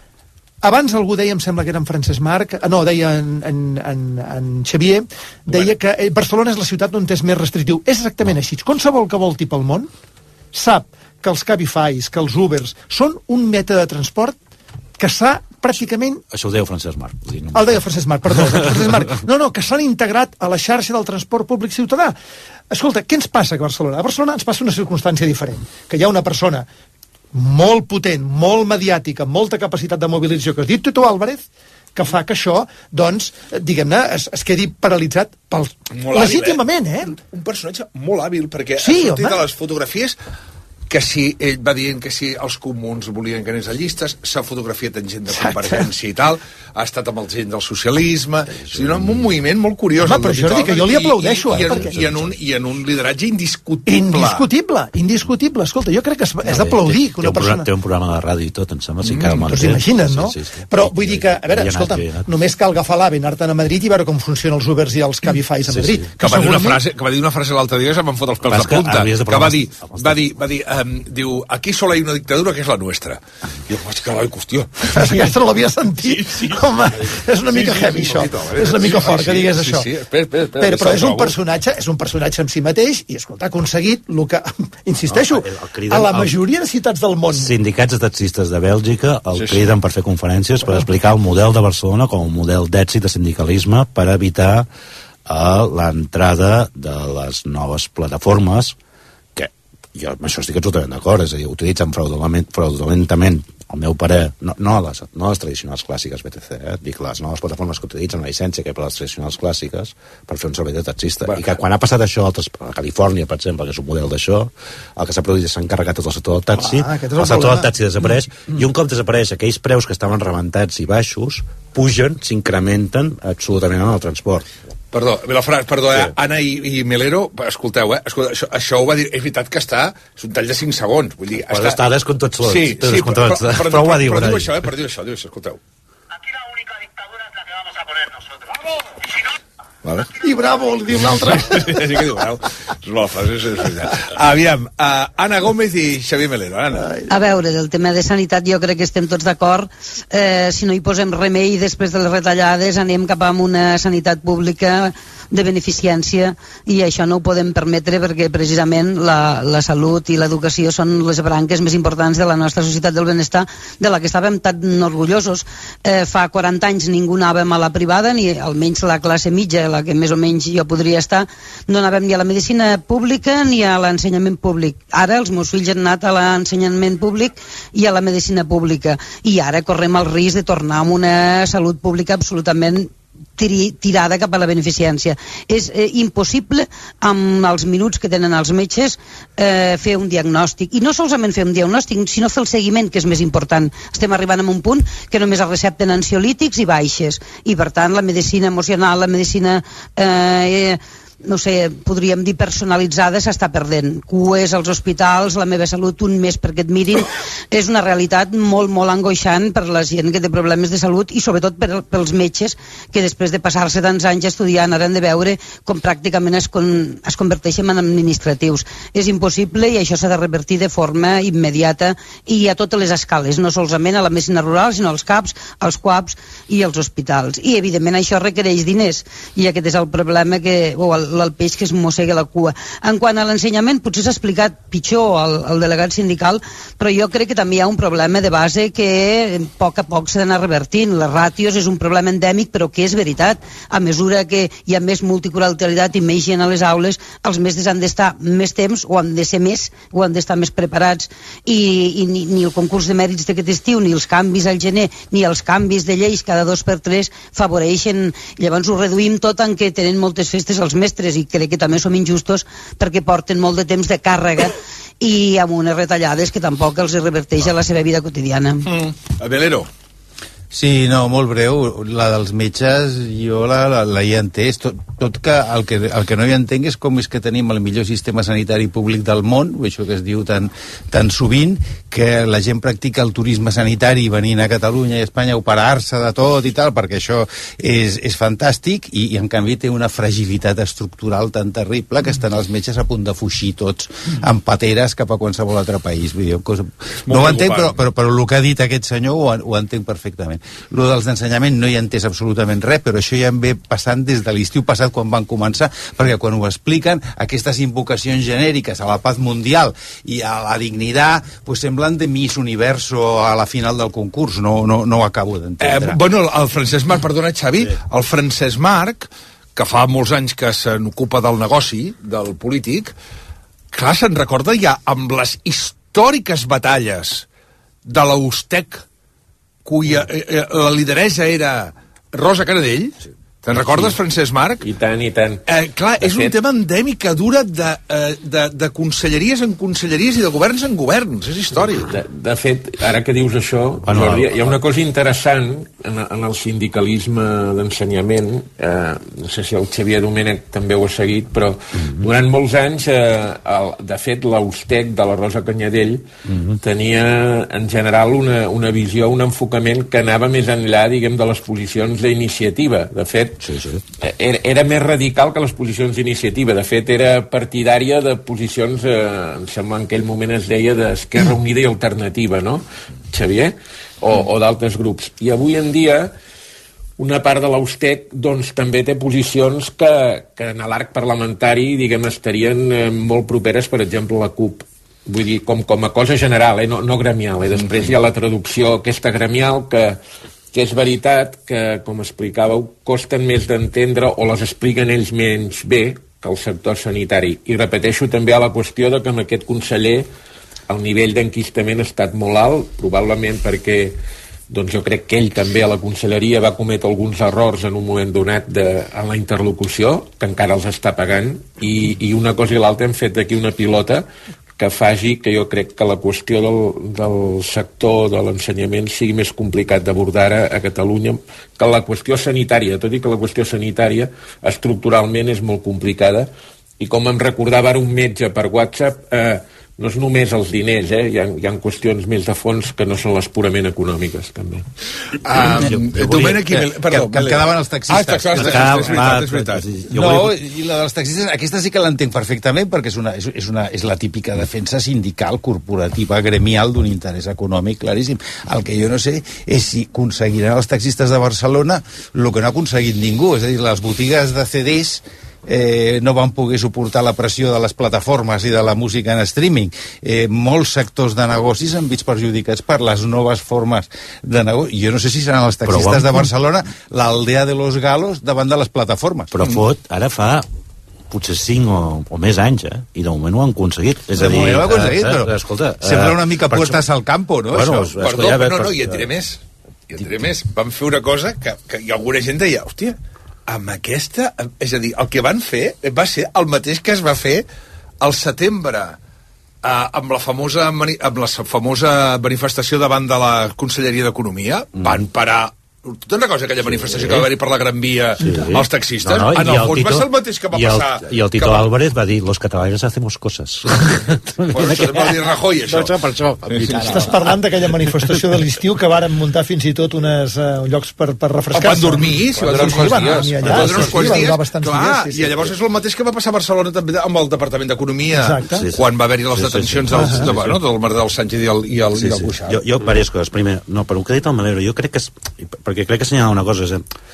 Abans algú deia, em sembla que era en Francesc Marc, no, deia en, en, en, en Xavier, deia que Barcelona és la ciutat on és més restrictiu. És exactament així. Qualsevol que volti pel món sap que els Cabifys, que els Ubers, són un mètode de transport que s'ha pràcticament... Això ho deia Francesc Marc. No el deia Francesc Marc, perdó. Francesc Marc. No, no, que s'han integrat a la xarxa del transport públic ciutadà. Escolta, què ens passa a Barcelona? A Barcelona ens passa una circumstància diferent, que hi ha una persona molt potent, molt mediàtica, amb molta capacitat de mobilització, que es diu Tito Álvarez, que fa que això, doncs, diguem-ne, es, es quedi paralitzat pel... legítimament, eh? Un, un personatge molt hàbil, perquè sí, ha sortit home. de les fotografies que si ell va dient que si els comuns volien que anés a llistes, s'ha fotografiat amb gent de Convergència i tal, ha estat amb el gent del socialisme, o sigui, amb un moviment molt curiós. Home, però Jordi, que jo li aplaudeixo, i, i, eh? i, Perquè... i, en un, I en un lideratge indiscutible. Indiscutible, indiscutible. Escolta, jo crec que és, és d'aplaudir que una persona... Té un programa de ràdio i tot, em sembla, si encara mm, doncs imagina't, no? Sí, sí, sí. Però vull dir que, a veure, escolta, només cal agafar l'AVE, anar-te'n a Madrid i veure com funcionen els Ubers i els Cabifys a Madrid. Sí, sí. Que, va dir una frase, que va dir una frase l'altre dia que se'm fot els pèls de punta, que va dir, va dir, va dir, diu, aquí solo hay una dictadura que és la nuestra. I jo vaig quedar, qüestió. Aquesta no l'havia sentit. Sí, sí. Home, és una mica sí, sí, heavy, això. És una mica fort que digués això. Sí, sí, espera, espera, espera, però, però és un personatge, és un personatge en si mateix i, escolta, ha aconseguit el que, insisteixo, no, el, el criden, a la majoria de ciutats del món. Sindicats de taxistes de Bèlgica el sí, criden sí. per fer conferències, per explicar el model de Barcelona com un model d'èxit de sindicalisme per evitar uh, l'entrada de les noves plataformes. Jo amb això estic absolutament d'acord, és a dir, utilitzen fraudulentament, fraudulentament al meu parer, no, no, les, no les tradicionals clàssiques B T C, eh? Dic les noves plataformes que utilitzen la llicència que per les tradicionals clàssiques per fer un servei de taxista. Va, I que quan ha passat això a, altres, a Califòrnia, per exemple, que és un model d'això, el que s'ha produït és s'ha encarregat tot el sector del taxi, ah, el, el sector del taxi desapareix, mm. i un cop desapareix aquells preus que estaven rebentats i baixos, pugen, s'incrementen absolutament en el transport. Perdó, Vilafranca, perdó, eh? Sí. Anna i, i Melero, escolteu, eh? Escolta, això, això ho va dir, és veritat que està, és un tall de cinc segons, vull dir... Pues està... estades con tots los... Sí, sí, però, però, però, però ho va dir, però, però diu això, eh? Però diu això, diu això, escolteu. Aquí la única dictadura es la que vamos a poner nosotros. ¡Bravo! Y si no... Vale. I bravo, li diu l'altre. Sí, sí que diu bravo. És molt frase, és veritat. Aviam, uh, Anna Gómez i Xavier Melero. Anna. A veure, del tema de sanitat jo crec que estem tots d'acord. Eh, si no hi posem remei després de les retallades anem cap a una sanitat pública de beneficència i això no ho podem permetre perquè precisament la, la salut i l'educació són les branques més importants de la nostra societat del benestar de la que estàvem tan orgullosos. Eh, fa quaranta anys ningú anàvem a la privada, ni almenys la classe mitja, la que més o menys jo podria estar, no anàvem ni a la medicina pública ni a l'ensenyament públic. Ara els meus fills han anat a l'ensenyament públic i a la medicina pública i ara correm el risc de tornar amb una salut pública absolutament Tiri, tirada cap a la beneficència. És eh, impossible amb els minuts que tenen els metges eh, fer un diagnòstic, i no solament fer un diagnòstic sinó fer el seguiment, que és més important. Estem arribant a un punt que només es recepten ansiolítics i baixes, i per tant la medicina emocional, la medicina eh, no sé, podríem dir personalitzada, s'està perdent. Cues als hospitals, la meva salut un mes perquè et mirin, és una realitat molt, molt angoixant per la gent que té problemes de salut i sobretot per, pels metges que després de passar-se tants anys estudiant ara han de veure com pràcticament es, con, es converteixen en administratius. És impossible i això s'ha de revertir de forma immediata i a totes les escales, no solament a la medicina rural, sinó als CAPs, als CUAPs i als hospitals. I evidentment això requereix diners i aquest és el problema que, o el, el peix que es mossega la cua. En quant a l'ensenyament, potser s'ha explicat pitjor el, el delegat sindical, però jo crec que també hi ha un problema de base que a poc a poc s'ha d'anar revertint. Les ràtios és un problema endèmic, però que és veritat. A mesura que hi ha més multiculturalitat i més gent a les aules, els mestres han d'estar més temps, o han de ser més, o han d'estar més preparats, i, i ni, ni el concurs de mèrits d'aquest estiu, ni els canvis al gener, ni els canvis de lleis cada dos per tres favoreixen. Llavors ho reduïm tot en què tenen moltes festes els mestres, i crec que també som injustos perquè porten molt de temps de càrrega i amb unes retallades que tampoc els reverteix a la seva vida quotidiana. Mm. Abelero. Sí, no, molt breu. La dels metges, jo la, la, la hi he entès. Tot, tot que el, que el que no hi entenc és com és que tenim el millor sistema sanitari públic del món, això que es diu tan, tan sovint, que la gent practica el turisme sanitari venint a Catalunya i a Espanya a operar-se de tot i tal, perquè això és, és fantàstic, i, i en canvi té una fragilitat estructural tan terrible que estan els metges a punt de fugir tots amb pateres cap a qualsevol altre país. Vull dir, cosa... No ho entenc, però, però, però el que ha dit aquest senyor ho, ho entenc perfectament. Lo dels d'ensenyament no hi he entès absolutament res, però això ja em ve passant des de l'estiu passat quan van començar, perquè quan ho expliquen, aquestes invocacions genèriques a la paz mundial i a la dignitat, pues semblen de Miss Universo a la final del concurs. No, no, no ho acabo d'entendre. Eh, bueno, el Francesc Marc, perdona, Xavi, sí. El Francesc Marc, que fa molts anys que se n'ocupa del negoci, del polític, clar, se'n recorda ja amb les històriques batalles de l'Ustec, cuya eh, la lideresa era Rosa Canadell. Sí. Te'n recordes, sí. Francesc Marc? I tant, i tant. Eh, clar, de és fet... un tema endèmic que dura de, eh, de, de conselleries en conselleries i de governs en governs. És història. De, de fet, ara que dius això, bueno, Jordi, hi ha una cosa interessant en, en el sindicalisme d'ensenyament, eh, no sé si el Xavier Domènech també ho ha seguit, però mm-hmm. durant molts anys, eh, el, de fet, l'Ustec de la Rosa Canyadell mm-hmm. tenia, en general, una, una visió, un enfocament que anava més enllà, diguem, de les posicions d'iniciativa. De fet, sí, sí. Era, era més radical que les posicions d'iniciativa. De fet, era partidària de posicions, eh, em sembla en aquell moment es deia d'Esquerra Unida i Alternativa, no, Xavier? O, o d'altres grups. I avui en dia una part de l'Ustec doncs, també té posicions que, que en l'arc parlamentari, diguem, estarien eh, molt properes, per exemple, a la CUP. Vull dir, com, com a cosa general, eh, no, no gremial. Eh? Després hi ha la traducció aquesta gremial que que és veritat que, com explicàveu, costen més d'entendre o les expliquen ells menys bé que el sector sanitari. I repeteixo també a la qüestió de que amb aquest conseller el nivell d'enquistament ha estat molt alt, probablement perquè doncs jo crec que ell també a la conselleria va cometre alguns errors en un moment donat de, en la interlocució, que encara els està pagant, i, i una cosa i l'altra hem fet d'aquí una pilota que faci que jo crec que la qüestió del, del sector de l'ensenyament sigui més complicat d'abordar a, a Catalunya que la qüestió sanitària, tot i que la qüestió sanitària estructuralment és molt complicada, i com em recordava ara un metge per WhatsApp, eh, no és només els diners, eh? Hi ha, hi ha qüestions més de fons que no són les purament econòmiques, també. Ah, Domènec, que, perdó, que, que em quedaven els taxistes. Ah, els taxistes, és veritat, és veritat. No, i la dels taxistes, aquesta sí que l'entenc perfectament, perquè és, una, és, és, una, és la típica defensa sindical, corporativa, gremial d'un interès econòmic claríssim. El que jo no sé és si aconseguiran els taxistes de Barcelona el que no ha aconseguit ningú, és a dir, les botigues de C Ds Eh, no van poder suportar la pressió de les plataformes i de la música en streaming. Eh, molts sectors de negocis han vist perjudicats per les noves formes de negoci. Jo no sé si seran els taxistes de Barcelona l'aldea de los galos davant de les plataformes. Però fot, ara fa potser cinc o, o més anys, eh? I de moment ho han aconseguit. És de moment ho han aconseguit, eh, però eh, escolta, sembla una mica puertas al campo, no? Bueno, això? Perdó, ja, no, no, i et diré més. I et diré més. Vam fer una cosa que, que alguna gent deia, hòstia, amb aquesta... És a dir, el que van fer va ser el mateix que es va fer al setembre eh, amb, la famosa, amb la famosa manifestació davant de la Conselleria d'Economia. Mm. Van parar Tu te'n recordes aquella manifestació sí. que va haver-hi per la Gran Via sí. als taxistes? No, no, en el fons Tito, va ser el mateix que va i el, passar. I el Tito va... Álvarez va dir, los catalanes hacemos cosas. Bueno, això va dir Rajoy, això. No, per això. Estàs parlant d'aquella manifestació de l'estiu que varen muntar fins i tot unes uh, llocs per, per refrescar-se. Van dormir, si van dormir uns quants dies. Van dormir uns quants dies, clar, i llavors és el mateix que va passar a Barcelona també amb el Departament d'Economia, quan va haver-hi les detencions del Mardel Sánchez i el Cuixart. Jo, jo, diverses coses. Primer, no, per un que ha dit el Malero, jo crec que és, perquè crec que assenyala una cosa, és,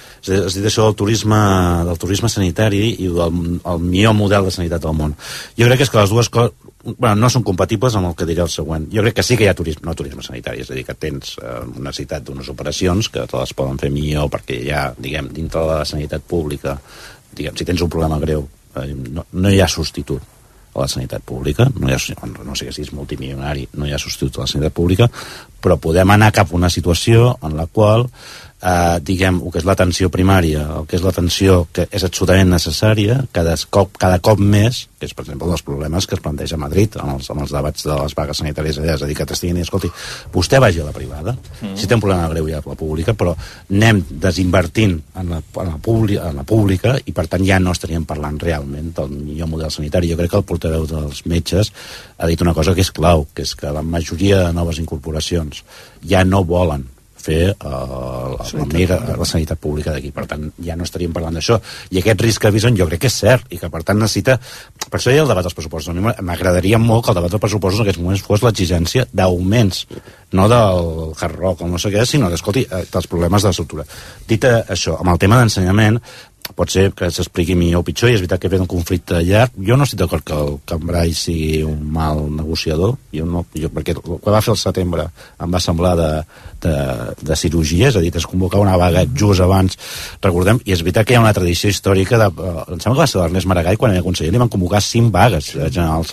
és dir això del turisme, del turisme sanitari i del el millor model de sanitat del món. Jo crec que és que les dues coses, bueno, no són compatibles amb el que diré el següent. Jo crec que sí que hi ha turisme, no turisme sanitari, és a dir, que tens eh, una necessitat d'unes operacions que te les poden fer millor perquè hi ha, diguem, dintre de la sanitat pública, diguem, si tens un problema greu, eh, no, no hi ha substitut a la sanitat pública, no, hi ha, no sé si és multimilionari, no hi ha substitut a la sanitat pública, però podem anar cap a una situació en la qual eh, diguem, el que és l'atenció primària, el que és l'atenció que és absolutament necessària, cada cop, cada cop més, que és per exemple un dels problemes que es planteja a Madrid amb els, amb els debats de les vagues sanitàries allà, és a dir, que t'estiguin i escolti, vostè vagi a la privada, mm. si té un problema greu ja a la pública, però anem desinvertint en la, en, la pública, en la pública i per tant ja no estaríem parlant realment del millor model sanitari. Jo crec que el portaveu dels metges ha dit una cosa que és clau, que és que la majoria de noves incorporacions ja no volen fer uh, la, mira, la sanitat pública d'aquí, per tant ja no estaríem parlant d'això, i aquest risc que avisen jo crec que és cert, i que per tant necessita, per això hi ha el debat dels pressupostos. A mi m'agradaria molt que el debat dels pressupostos en aquests moments fos l'exigència d'augments, no del hard rock o no sé què, sinó d'escolti, dels problemes de l'estructura. Dit això, amb el tema d'ensenyament pot ser que s'expliqui millor o pitjor, i és veritat que ve un conflicte llarg. Jo no estic d'acord que el Cambrai sigui un mal negociador, jo no, jo, perquè el que va fer el setembre em va semblar de, de, de cirurgia, és a dir, es convocar una vaga just abans, recordem, i és veritat que hi ha una tradició històrica de, em sembla que va ser l'Ernest Maragall quan era conseller, li van convocar cinc vagues generals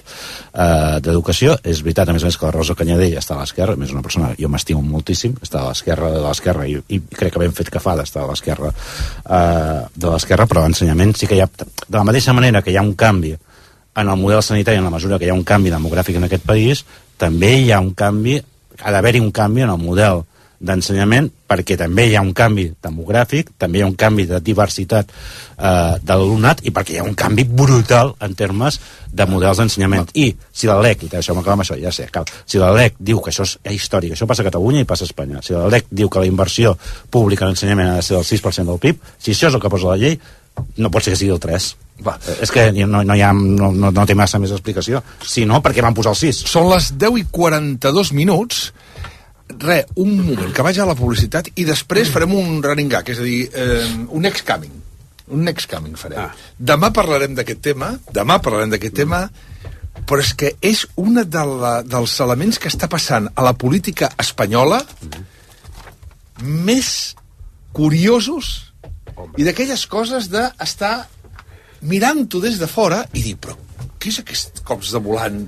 eh, d'educació. És veritat, a més a més, que la Rosa Canyadell està a l'esquerra, a més una persona, jo m'estimo moltíssim, està a l'esquerra de l'esquerra, i, i crec que ben fet que fa d'estar a l'esquerra eh, de l'esquerra, però l'ensenyament sí que hi ha, de la mateixa manera que hi ha un canvi en el model sanitari, en la mesura que hi ha un canvi demogràfic en aquest país, també hi ha un canvi, ha d'haver-hi un canvi en el model d'ensenyament, perquè també hi ha un canvi demogràfic, també hi ha un canvi de diversitat eh, de l'alumnat, i perquè hi ha un canvi brutal en termes de models d'ensenyament. I si la L E C, i deixeu-me acabar amb això, ja sé, cal, si la L E C diu que això és històric, això passa a Catalunya i passa a Espanya, si la L E C diu que la inversió pública en ensenyament ha de ser del sis per cent del P I B, si això és el que posa la llei, no pot ser que sigui el tres. Va, és que no, no, hi ha, no, no, no té massa més explicació. Si no, per què van posar el sis? Són les deu i quaranta-dos minuts. Re, un moment, que vaig a la publicitat i després farem un running gag, és a dir, eh, un next coming. Un next coming farem. Ah. Demà parlarem d'aquest tema, demà parlarem d'aquest mm. tema, però és que és un de la, dels elements que està passant a la política espanyola mm. més curiosos i d'aquelles coses d'estar mirant-ho des de fora i dir, però què és aquest cops de volant?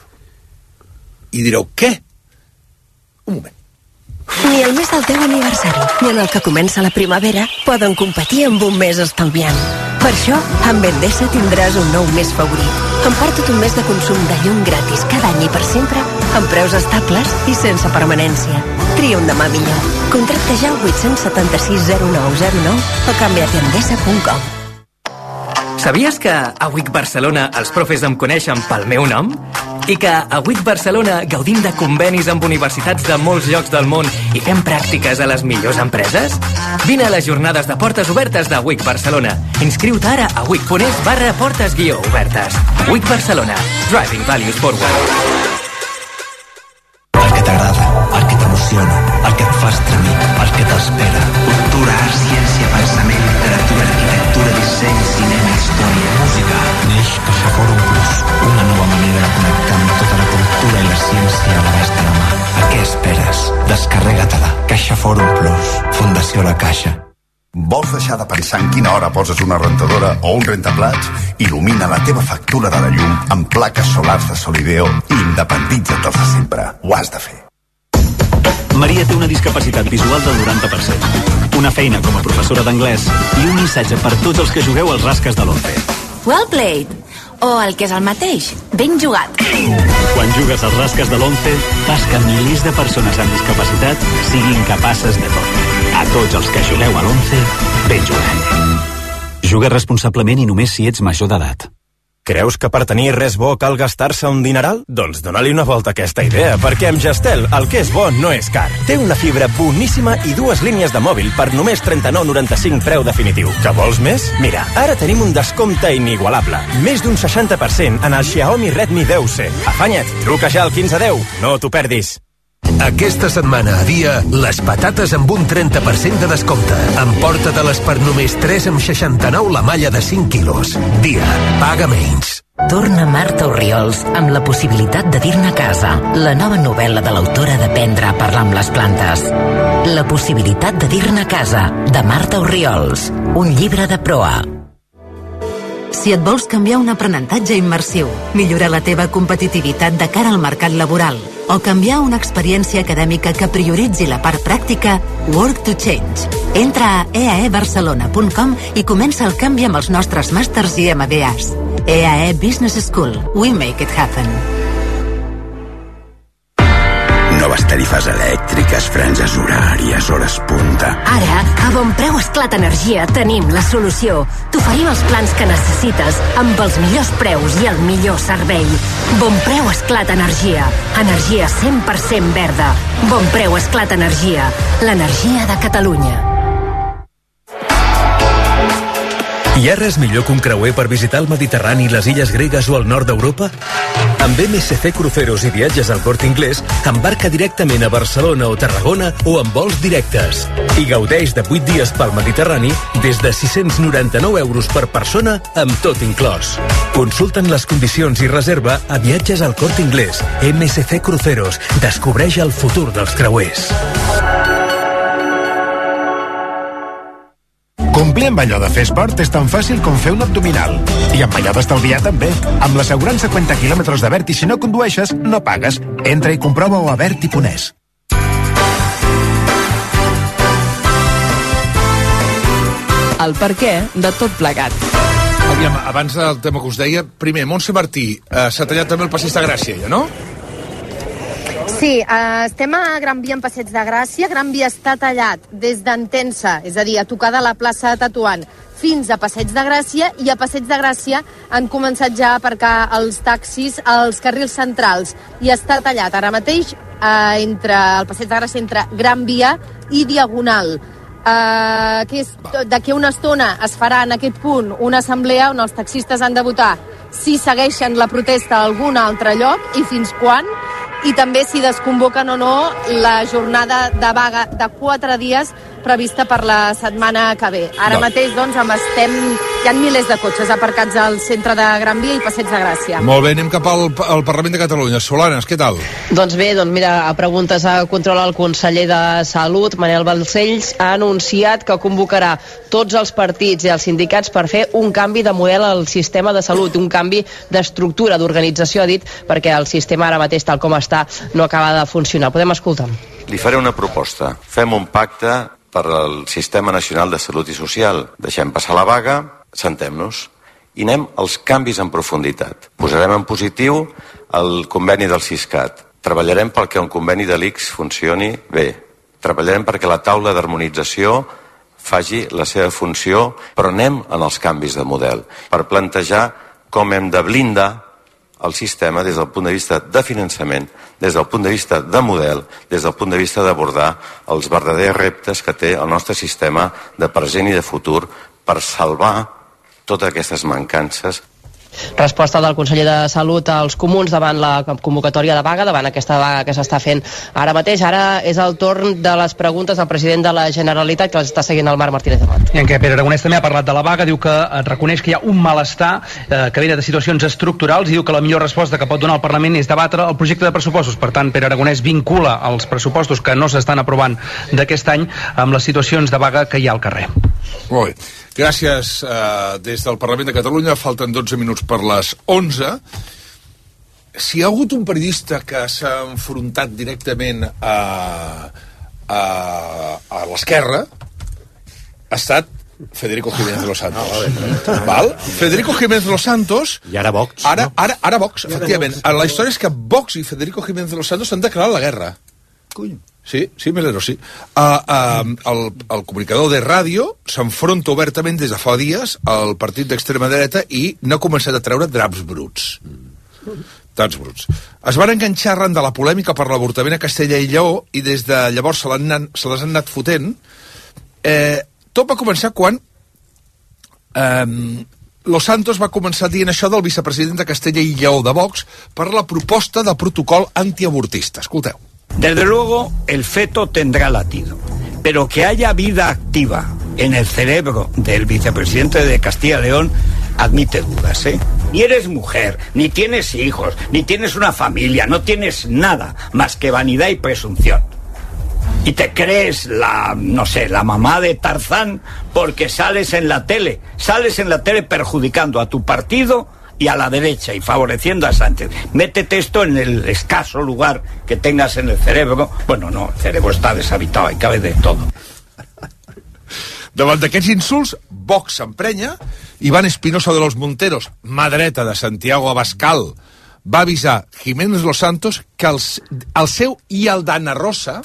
I direu, què? Un moment. Ni el mes del teu aniversari, ni en el que comença la primavera, poden competir amb un mes estalviant. Per això, amb Endesa tindràs un nou mes favorit. Emporta't un mes de consum de llum gratis cada any i per sempre, amb preus estables i sense permanència. Tria un demà millor. Contracta ja al vuit set sis zero nou zero nou o canvia't a endesa punt com. Sabies que a U I C Barcelona els profes em coneixen pel meu nom? I que a U I C Barcelona gaudim de convenis amb universitats de molts llocs del món i fem pràctiques a les millors empreses? Vine a les jornades de portes obertes de U I C Barcelona. Inscriu-te ara a uic.es barra portes guió obertes. U I C Barcelona. Driving Values Forward. El que t'agrada, el que t'emociona, el que et fa estremir, el que t'espera. Cultura, art, ciència, pensament, literatura, arquitectura, disseny, cinema, història, música. Neix CaixaForum Plus, una nova manera de connectar amb tota la cultura i la ciència a l'abast de la mà. A què esperes? Descarrega-te-la. CaixaForum Plus. Fundació La Caixa. Vols deixar de pensar en quina hora poses una rentadora o un rentaplats? Il·lumina la teva factura de la llum amb plaques solars de Solideo i independitza't dels de sempre. Ho has de fer. Maria té una discapacitat visual del noranta per cent, una feina com a professora d'anglès i un missatge per tots els que jugueu als rasques de l'Once. Well played. O el que és el mateix, ben jugat. Quan jugues als rasques de l'Once, fas que milers de persones amb discapacitat siguin capaces de tot. A tots els que jugueu a l'onze, ben jugat. Juga responsablement i només si ets major d'edat. Creus que per tenir res bo cal gastar-se un dineral? Doncs dona-li una volta a aquesta idea, perquè amb Gestel el que és bo no és car. Té una fibra boníssima i dues línies de mòbil per només trenta-nou noranta-cinc preu definitiu. Que vols més? Mira, ara tenim un descompte inigualable. Més d'un seixanta per cent en el Xiaomi Redmi deu C. Afanya't, truca ja al quinze deu, no t'ho perdis. Aquesta setmana a Dia, les patates amb un trenta per cent de descompte. Emporta-te-les per només tres coma seixanta-nou la malla de cinc quilos. Dia, paga menys. Torna Marta Orriols amb la possibilitat de dir-ne a casa, la nova novel·la de l'autora d'Aprendre a parlar amb les plantes. La possibilitat de dir-ne a casa, de Marta Orriols, un llibre de proa. Si et vols canviar un aprenentatge immersiu, millorar la teva competitivitat de cara al mercat laboral o canviar una experiència acadèmica que prioritzi la part pràctica, Work to Change. Entra a e a e barcelona punt com i comença el canvi amb els nostres màsters i M B As. E A E Business School. We make it happen. Noves tarifes elèctriques, franges horàries, hores punta. Ara, a Bonpreu Esclat Energia tenim la solució. T'oferim els plans que necessites amb els millors preus i el millor servei. Bonpreu Esclat Energia. Energia cent per cent verda. Bonpreu Esclat Energia. L'energia de Catalunya. Hi ha res millor que un creuer per visitar el Mediterrani, les illes gregues o el nord d'Europa? Amb M S C Cruceros i viatges al Corte Inglés, embarca directament a Barcelona o Tarragona o amb vols directes. I gaudeix de vuit dies pel Mediterrani des de sis-cents noranta-nou euros per persona amb tot inclòs. Consulten les condicions i reserva a viatges al Corte Inglés. M S C Cruceros. Descobreix el futur dels creuers. Complir amb allò de fer esport és tan fàcil com fer un abdominal. I amb allò d'estalviar també. Amb l'assegurança Cuenta Quilòmetres de Berti, si no condueixes, no pagues. Entra i comprova-ho a berti punt es. El per què de tot plegat. Aviam, abans del tema que us deia, primer, Montse Martí, eh, s'ha tallat també el passeig de Gràcia, ja, no? Sí, eh, estem a Gran Via en Passeig de Gràcia. Gran Via està tallat des d'Entença, és a dir, a tocar de la plaça de Tatuant, fins a Passeig de Gràcia, i a Passeig de Gràcia han començat ja a aparcar els taxis als carrils centrals, i està tallat ara mateix eh, entre el Passeig de Gràcia, entre Gran Via i Diagonal. Uh, que és, d'aquí una estona es farà en aquest punt una assemblea on els taxistes han de votar si segueixen la protesta a algun altre lloc i fins quan, i també si desconvoquen o no la jornada de vaga de quatre dies prevista per la setmana que ve. Ara no. mateix, doncs, amb estem... hi ha milers de cotxes aparcats al centre de Gran Via i Passeig de Gràcia. Molt bé, anem cap al, al Parlament de Catalunya. Solanes, què tal? Doncs bé, doncs mira, a preguntes a control el conseller de Salut, Manel Balcells, ha anunciat que convocarà tots els partits i els sindicats per fer un canvi de model al sistema de salut, un canvi d'estructura, d'organització, ha dit, perquè el sistema ara mateix, tal com està, no acaba de funcionar. Podem escoltar. Li faré una proposta. Fem un pacte per al Sistema Nacional de Salut i Social. Deixem passar la vaga, sentem-nos i anem als canvis en profunditat. Posarem en positiu el conveni del Siscat. Treballarem perquè el conveni de l'I C S funcioni bé. Treballarem perquè la taula d'harmonització faci la seva funció, però anem en els canvis de model per plantejar com hem de blindar el sistema des del punt de vista de finançament, des del punt de vista de model, des del punt de vista d'abordar els verdaders reptes que té el nostre sistema de present i de futur per salvar totes aquestes mancances. Resposta del conseller de Salut als comuns davant la convocatòria de vaga, davant aquesta vaga que s'està fent ara mateix. Ara és el torn de les preguntes al president de la Generalitat, que les està seguint el Marc Martínez Amat. I en què Pere Aragonès també ha parlat de la vaga, diu que reconeix que hi ha un malestar eh, que ve de situacions estructurals, i diu que la millor resposta que pot donar el Parlament és debatre el projecte de pressupostos. Per tant, Pere Aragonès vincula els pressupostos que no s'estan aprovant d'aquest any amb les situacions de vaga que hi ha al carrer. Molt bé. Gràcies. Eh, des del Parlament de Catalunya falten dotze minuts per les onze. Si hi ha hagut un periodista que s'ha enfrontat directament a, a, a l'esquerra, ha estat Federico Jiménez de los Santos. Val? Federico Jiménez de los Santos... I ara Vox. Ara, no? ara, ara Vox, efectivament. La història és que Vox i Federico Jiménez de los Santos s'han declarat la guerra. Cuny. Sí, sí, Melero, sí. Uh, uh, el, el comunicador de ràdio s'enfronta obertament des de fa dies al partit d'extrema dreta i n'ha començat a treure draps bruts. Mm. Draps bruts. Es van enganxar arran de la polèmica per l'avortament a Castella i Lleó i des de llavors se, se les han anat fotent. Eh, tot va començar quan eh, Los Santos va començar dient això del vicepresident de Castella i Lleó de Vox per la proposta de protocol antiavortista. Escolteu. Desde luego, el feto tendrá latido, pero que haya vida activa en el cerebro del vicepresidente de Castilla y León admite dudas, ¿eh? Ni eres mujer, ni tienes hijos, ni tienes una familia, no tienes nada más que vanidad y presunción. Y te crees la, no sé, la mamá de Tarzán porque sales en la tele, sales en la tele perjudicando a tu partido y a la derecha y favoreciendo a Sánchez. Métete esto en el escaso lugar que tengas en el cerebro. Bueno, no, el cerebro está deshabitado, y cabe de todo. Davant d'aquests insults, Vox s'emprenya, Iván Espinosa de los Monteros, mà dreta de Santiago Abascal, va avisar Jiménez Los Santos que el, el seu i el d'Anna Rosa,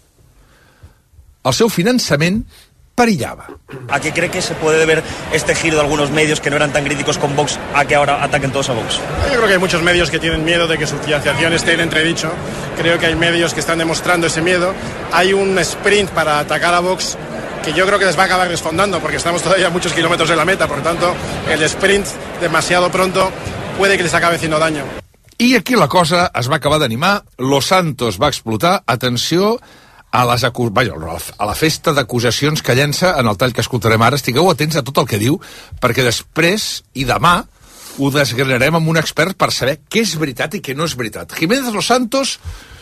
el seu finançament perillaba. ¿A qué cree que se puede deber este giro de algunos medios que no eran tan críticos con Vox a que ahora ataquen todos a Vox? Yo creo que hay muchos medios que tienen miedo de que su financiación esté en entredicho. Creo que hay medios que están demostrando ese miedo. Hay un sprint para atacar a Vox que yo creo que les va a acabar resfondando porque estamos todavía a muchos kilómetros de la meta. Por tanto, el sprint demasiado pronto puede que les acabe haciendo daño. I aquí la cosa es va acabar d'animar. Los Santos va explotar. Atenció a, les acu... Vaja, a la festa d'acusacions que llença en el tall que escoltarem ara. Estigueu atents a tot el que diu, perquè després i demà ho desgranarem amb un expert per saber què és veritat i què no és veritat. Jiménez Los Santos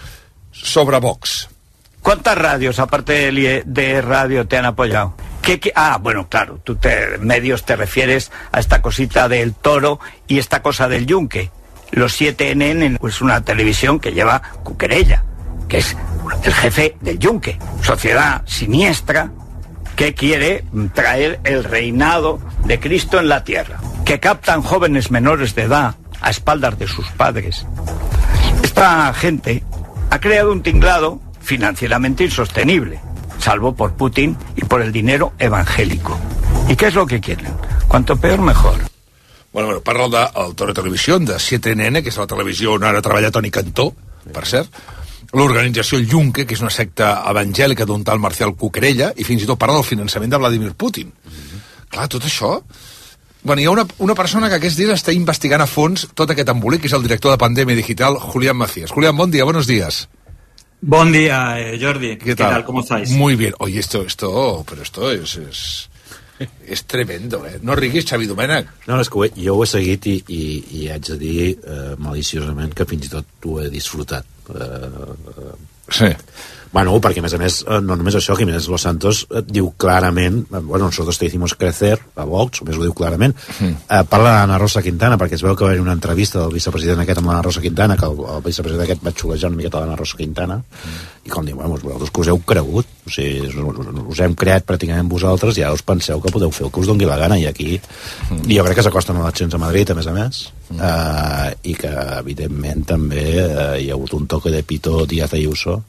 sobre Vox. ¿Cuántas radios, aparte de, de radio, te han apoyado? ¿Qué, qué? Ah, bueno, claro, tú te, medios te refieres a esta cosita del Toro y esta cosa del Yunque. Los siete N N es una televisión que lleva Cuquerella, que es el jefe del Yunque, sociedad siniestra que quiere traer el reinado de Cristo en la tierra, que captan jóvenes menores de edad a espaldas de sus padres. Esta gente ha creado un tinglado financieramente insostenible, salvo por Putin y por el dinero evangélico. ¿Y qué es lo que quieren? Cuanto peor, mejor. Bueno, bueno, parla del Toro Televisió, de siete N N, que és la televisió on ara treballa Toni Cantó, per cert, l'organització El Yunque, que és una secta evangèlica d'un tal Marcial Cuquerella, i fins i tot parla del finançament de Vladimir Putin. Mm-hmm. Clar, tot això... Bueno, hi ha una, una persona que aquests dies està investigant a fons tot aquest embolic, que és el director de Pandemia Digital, Julián Macías. Julián, bon dia, buenos días. Buen día, eh, Jordi. ¿Qué tal? ¿Qué tal? ¿Cómo estáis? Muy bien. Oye, esto, esto, pero esto es, es, és tremendo, eh? No riguis, Xavi Domènech. No, és que ho he, jo ho he seguit i, i, i haig de dir eh, maliciosament que fins i tot ho he disfrutat. Eh, sí. Bueno, perquè a més a més, no només això, Jiménez Los Santos diu clarament, bueno, nosotros te hicimos crecer, a Vox, només ho diu clarament, mm. eh, parla d'Anna Rosa Quintana, perquè es veu que va haver una entrevista del vicepresident aquest amb l'Anna Rosa Quintana, que el, el vicepresident aquest va xulejar una miqueta l'Anna Rosa Quintana, mm. i com diu, bueno, vosaltres que us heu cregut, o sigui, us, us hem creat pràcticament vosaltres, ja us penseu que podeu fer el que us doni la gana, i aquí, mm. i jo crec que s'acosten eleccions a Madrid, a més a més, mm. eh, i que, evidentment, també eh, hi ha hagut un toque de pito Díaz Ayuso,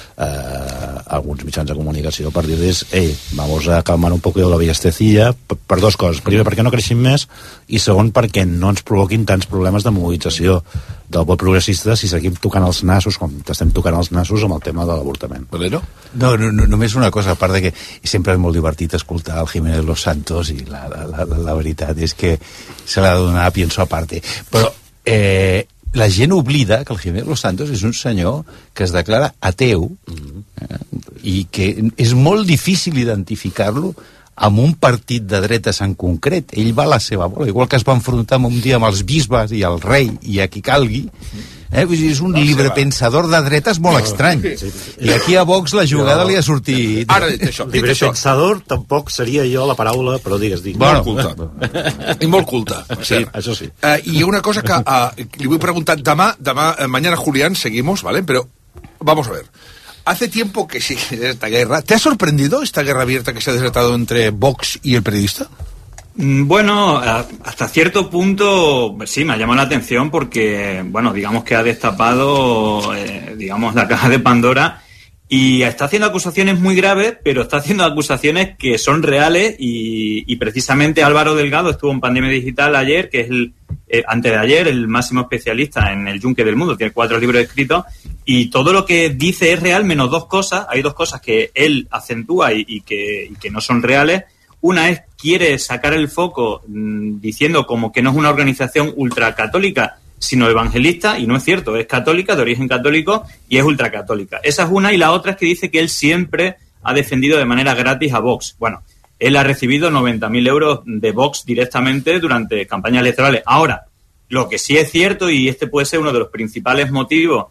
Uh, alguns mitjans de comunicació per dir-los, ei, vamos a calmar un poc la ballestecilla, per, per dos coses. Primer, perquè no creixin més, i segon, perquè no ens provoquin tants problemes de mobilització del vot progressista si seguim tocant els nassos, com estem tocant els nassos amb el tema de l'avortament. Valero? No, no, no, només una cosa, a part de que sempre és molt divertit escoltar el Jiménez Los Santos, i la, la, la, la veritat és que se l'ha de donar a pienso aparte. Però eh, la gent oblida que el Jiménez Los Santos és un senyor que es declara ateu, eh, i que és molt difícil identificar-lo amb un partit de dretes en concret. Ell va a la seva bola, igual que es va enfrontar un dia amb els bisbes i el rei i a qui calgui. Eh? És un librepensador de dretes molt estrany. I aquí a Vox la jugada li ha sortit... Ara, dit això, dit això. Librepensador tampoc seria jo la paraula, però digues, digues. Bueno, molt culta. I molt culta. Sí, això sí. Uh, I una cosa que uh, li vull preguntar demà, demà, uh, mañana Julián, seguimos, ¿vale? Pero vamos a ver. Hace tiempo que sigue esta guerra. ¿Te ha sorprendido esta guerra abierta que se ha desatado entre Vox y el periodista? Bueno, hasta cierto punto sí me ha llamado la atención porque, bueno, digamos que ha destapado, eh, digamos, la caja de Pandora Y está haciendo acusaciones muy graves, pero está haciendo acusaciones que son reales y, y precisamente Álvaro Delgado estuvo en Pandemia Digital ayer, que es el, eh, antes de ayer, el máximo especialista en el yunque del mundo, tiene cuatro libros escritos, y todo lo que dice es real, menos dos cosas. Hay dos cosas que él acentúa y, y, que, y que no son reales. Una es, quiere sacar el foco mmm, diciendo como que no es una organización ultracatólica, sino evangelista, y no es cierto, es católica, de origen católico, y es ultracatólica. Esa es una, y la otra es que dice que él siempre ha defendido de manera gratis a Vox. Bueno, él ha recibido noventa mil euros de Vox directamente durante campañas electorales. Ahora, lo que sí es cierto, y este puede ser uno de los principales motivos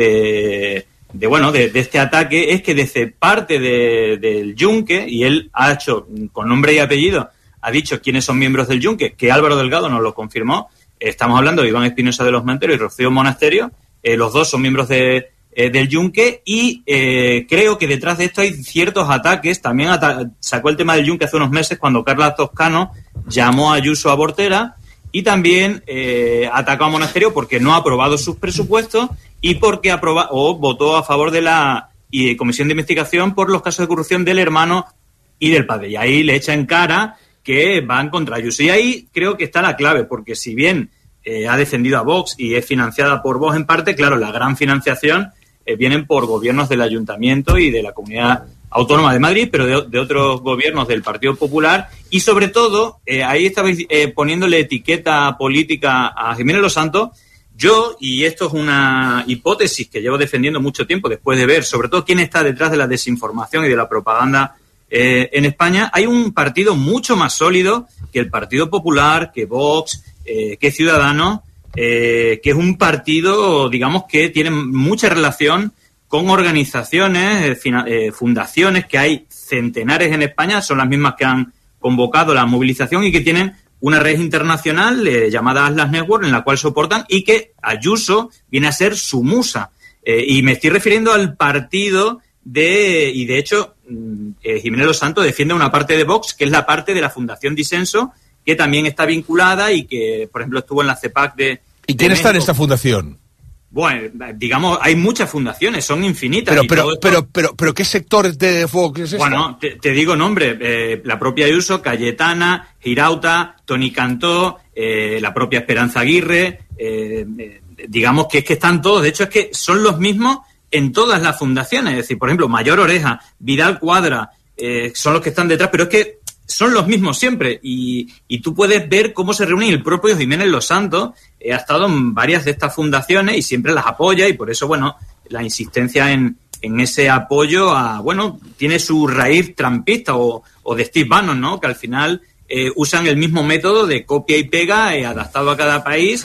de, de bueno, de, de este ataque, es que desde parte de, del Yunque, y él ha hecho, con nombre y apellido, ha dicho quiénes son miembros del Yunque, que Álvaro Delgado nos lo confirmó. Estamos hablando de Iván Espinosa de los Monteros y Rocío Monasterio. Eh, los dos son miembros de, eh, del Yunque y eh, creo que detrás de esto hay ciertos ataques. También ata- sacó el tema del Yunque hace unos meses cuando Carla Toscano llamó a Ayuso abortera y también eh, atacó a Monasterio porque no ha aprobado sus presupuestos y porque aproba- o votó a favor de la y, comisión de investigación por los casos de corrupción del hermano y del padre. Y ahí le echa en cara que van contra Ayuso. Y ahí creo que está la clave, porque si bien eh, ha defendido a Vox y es financiada por Vox en parte, claro, la gran financiación eh, vienen por gobiernos del Ayuntamiento y de la Comunidad Autónoma de Madrid, pero de, de otros gobiernos del Partido Popular. Y sobre todo, eh, ahí estabais eh, poniéndole etiqueta política a Jiménez Los Santos. Yo, y esto es una hipótesis que llevo defendiendo mucho tiempo después de ver, sobre todo quién está detrás de la desinformación y de la propaganda Eh, en España, hay un partido mucho más sólido que el Partido Popular, que Vox, eh, que Ciudadanos, eh, que es un partido, digamos, que tiene mucha relación con organizaciones, eh, fina, eh, fundaciones, que hay centenares en España, son las mismas que han convocado la movilización y que tienen una red internacional eh, llamada Atlas Network, en la cual soportan, y que Ayuso viene a ser su musa. Eh, y me estoy refiriendo al partido de, y de hecho, eh, Jiménez Los Santos defiende una parte de Vox, que es la parte de la Fundación Disenso, que también está vinculada y que, por ejemplo, estuvo en la CEPAC de... ¿Y quién de está en México. esta fundación? Bueno, digamos, hay muchas fundaciones, son infinitas. Pero, y pero, todo esto- pero, pero, pero, ¿qué sector de Vox es este? Bueno, te, te digo nombre, eh, la propia Ayuso, Cayetana, Girauta, Toni Cantó, eh, la propia Esperanza Aguirre, eh, eh, digamos que es que están todos, de hecho es que son los mismos en todas las fundaciones, es decir, por ejemplo, Mayor Oreja, Vidal Cuadra, eh, son los que están detrás, pero es que son los mismos siempre, y, y tú puedes ver cómo se reúnen. El propio Jiménez Los Santos eh, ha estado en varias de estas fundaciones y siempre las apoya, y por eso, bueno, la insistencia en, en ese apoyo a, bueno, tiene su raíz trampista o, o de Steve Bannon, ¿no?, que al final eh, usan el mismo método de copia y pega eh, adaptado a cada país.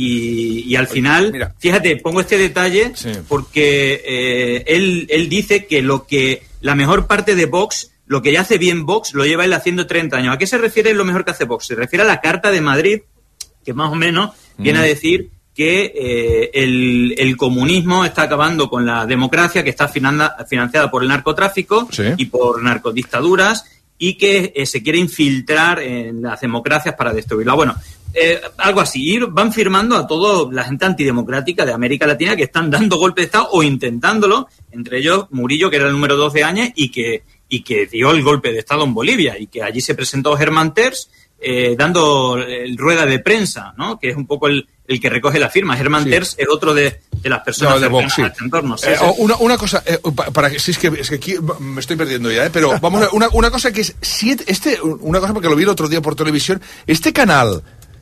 Y, y al final, Mira. fíjate, pongo este detalle sí. porque eh, él, él dice que lo que la mejor parte de Vox, lo que ya hace bien Vox, lo lleva él haciendo treinta años. ¿A qué se refiere lo mejor que hace Vox? Se refiere a la Carta de Madrid, que más o menos mm. viene a decir que eh, el, el comunismo está acabando con la democracia, que está finanada, financiada por el narcotráfico sí. y por narcodictaduras, y que eh, se quiere infiltrar en las democracias para destruirla. Bueno, Eh, algo así, y van firmando a toda la gente antidemocrática de América Latina que están dando golpe de Estado o intentándolo, entre ellos Murillo, que era el número dos de Áñez y que, y que dio el golpe de Estado en Bolivia, y que allí se presentó Germán Terç eh, dando el rueda de prensa, ¿no?, que es un poco el, el que recoge la firma. Germán sí. Terç es otro de, de las personas no, de Vox, sí. a este entorno. Sí, eh, sí. Una, una cosa, eh, para que, si es que, es que aquí me estoy perdiendo ya, eh, pero vamos a una, una cosa que es siete, este, una cosa porque lo vi el otro día por televisión, este canal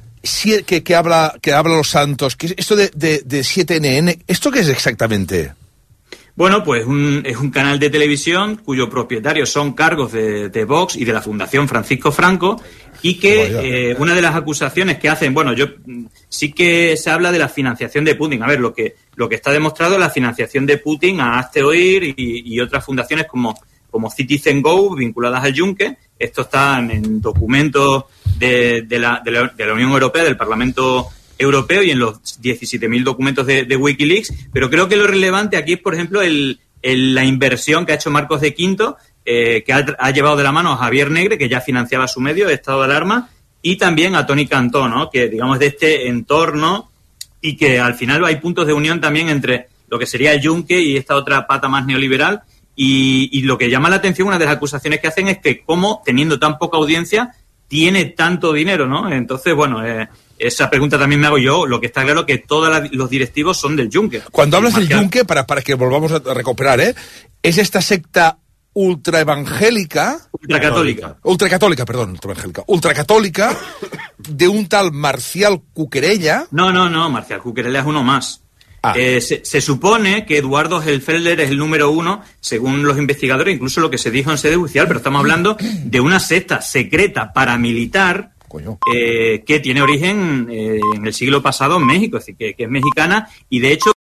Que, que habla que habla Los Santos, que esto de, de, de siete N N, ¿esto qué es exactamente? Bueno, pues un, es un canal de televisión cuyo propietario son cargos de, de Vox y de la Fundación Francisco Franco, y que eh, una de las acusaciones que hacen, bueno, yo sí que se habla de la financiación de Putin. A ver, lo que lo que está demostrado es la financiación de Putin a Hazte Oír y, y otras fundaciones como como Citizen Go, vinculadas al Yunque. Esto está en documentos de, de, la, de, la, de la Unión Europea, del Parlamento Europeo, y en los diecisiete mil documentos de, de Wikileaks. Pero creo que lo relevante aquí es, por ejemplo, el, el, la inversión que ha hecho Marcos de Quinto, eh, que ha, ha llevado de la mano a Javier Negre, que ya financiaba su medio de estado de alarma, y también a Toni Cantó, ¿no?, que digamos de este entorno, y que al final hay puntos de unión también entre lo que sería el Yunque y esta otra pata más neoliberal. Y, y lo que llama la atención, una de las acusaciones que hacen es que cómo, teniendo tan poca audiencia, tiene tanto dinero, ¿no? Entonces, bueno, eh, esa pregunta también me hago yo. Lo que está claro es que todos la, los directivos son del Yunque. Cuando hablas del Yunque, para, para que volvamos a recuperar, ¿eh? Es esta secta ultraevangélica... Ultracatólica. Ultracatólica, perdón, ultraevangélica. Ultracatólica de un tal Marcial Cuquerella. No, no, no, Marcial Cuquerella es uno más. Ah. Eh, se, se supone que Eduardo Gelfelder es el número uno, según los investigadores, incluso lo que se dijo en sede judicial, pero estamos hablando de una secta secreta paramilitar eh, que tiene origen eh, en el siglo pasado en México, es decir, que, que es mexicana, y de hecho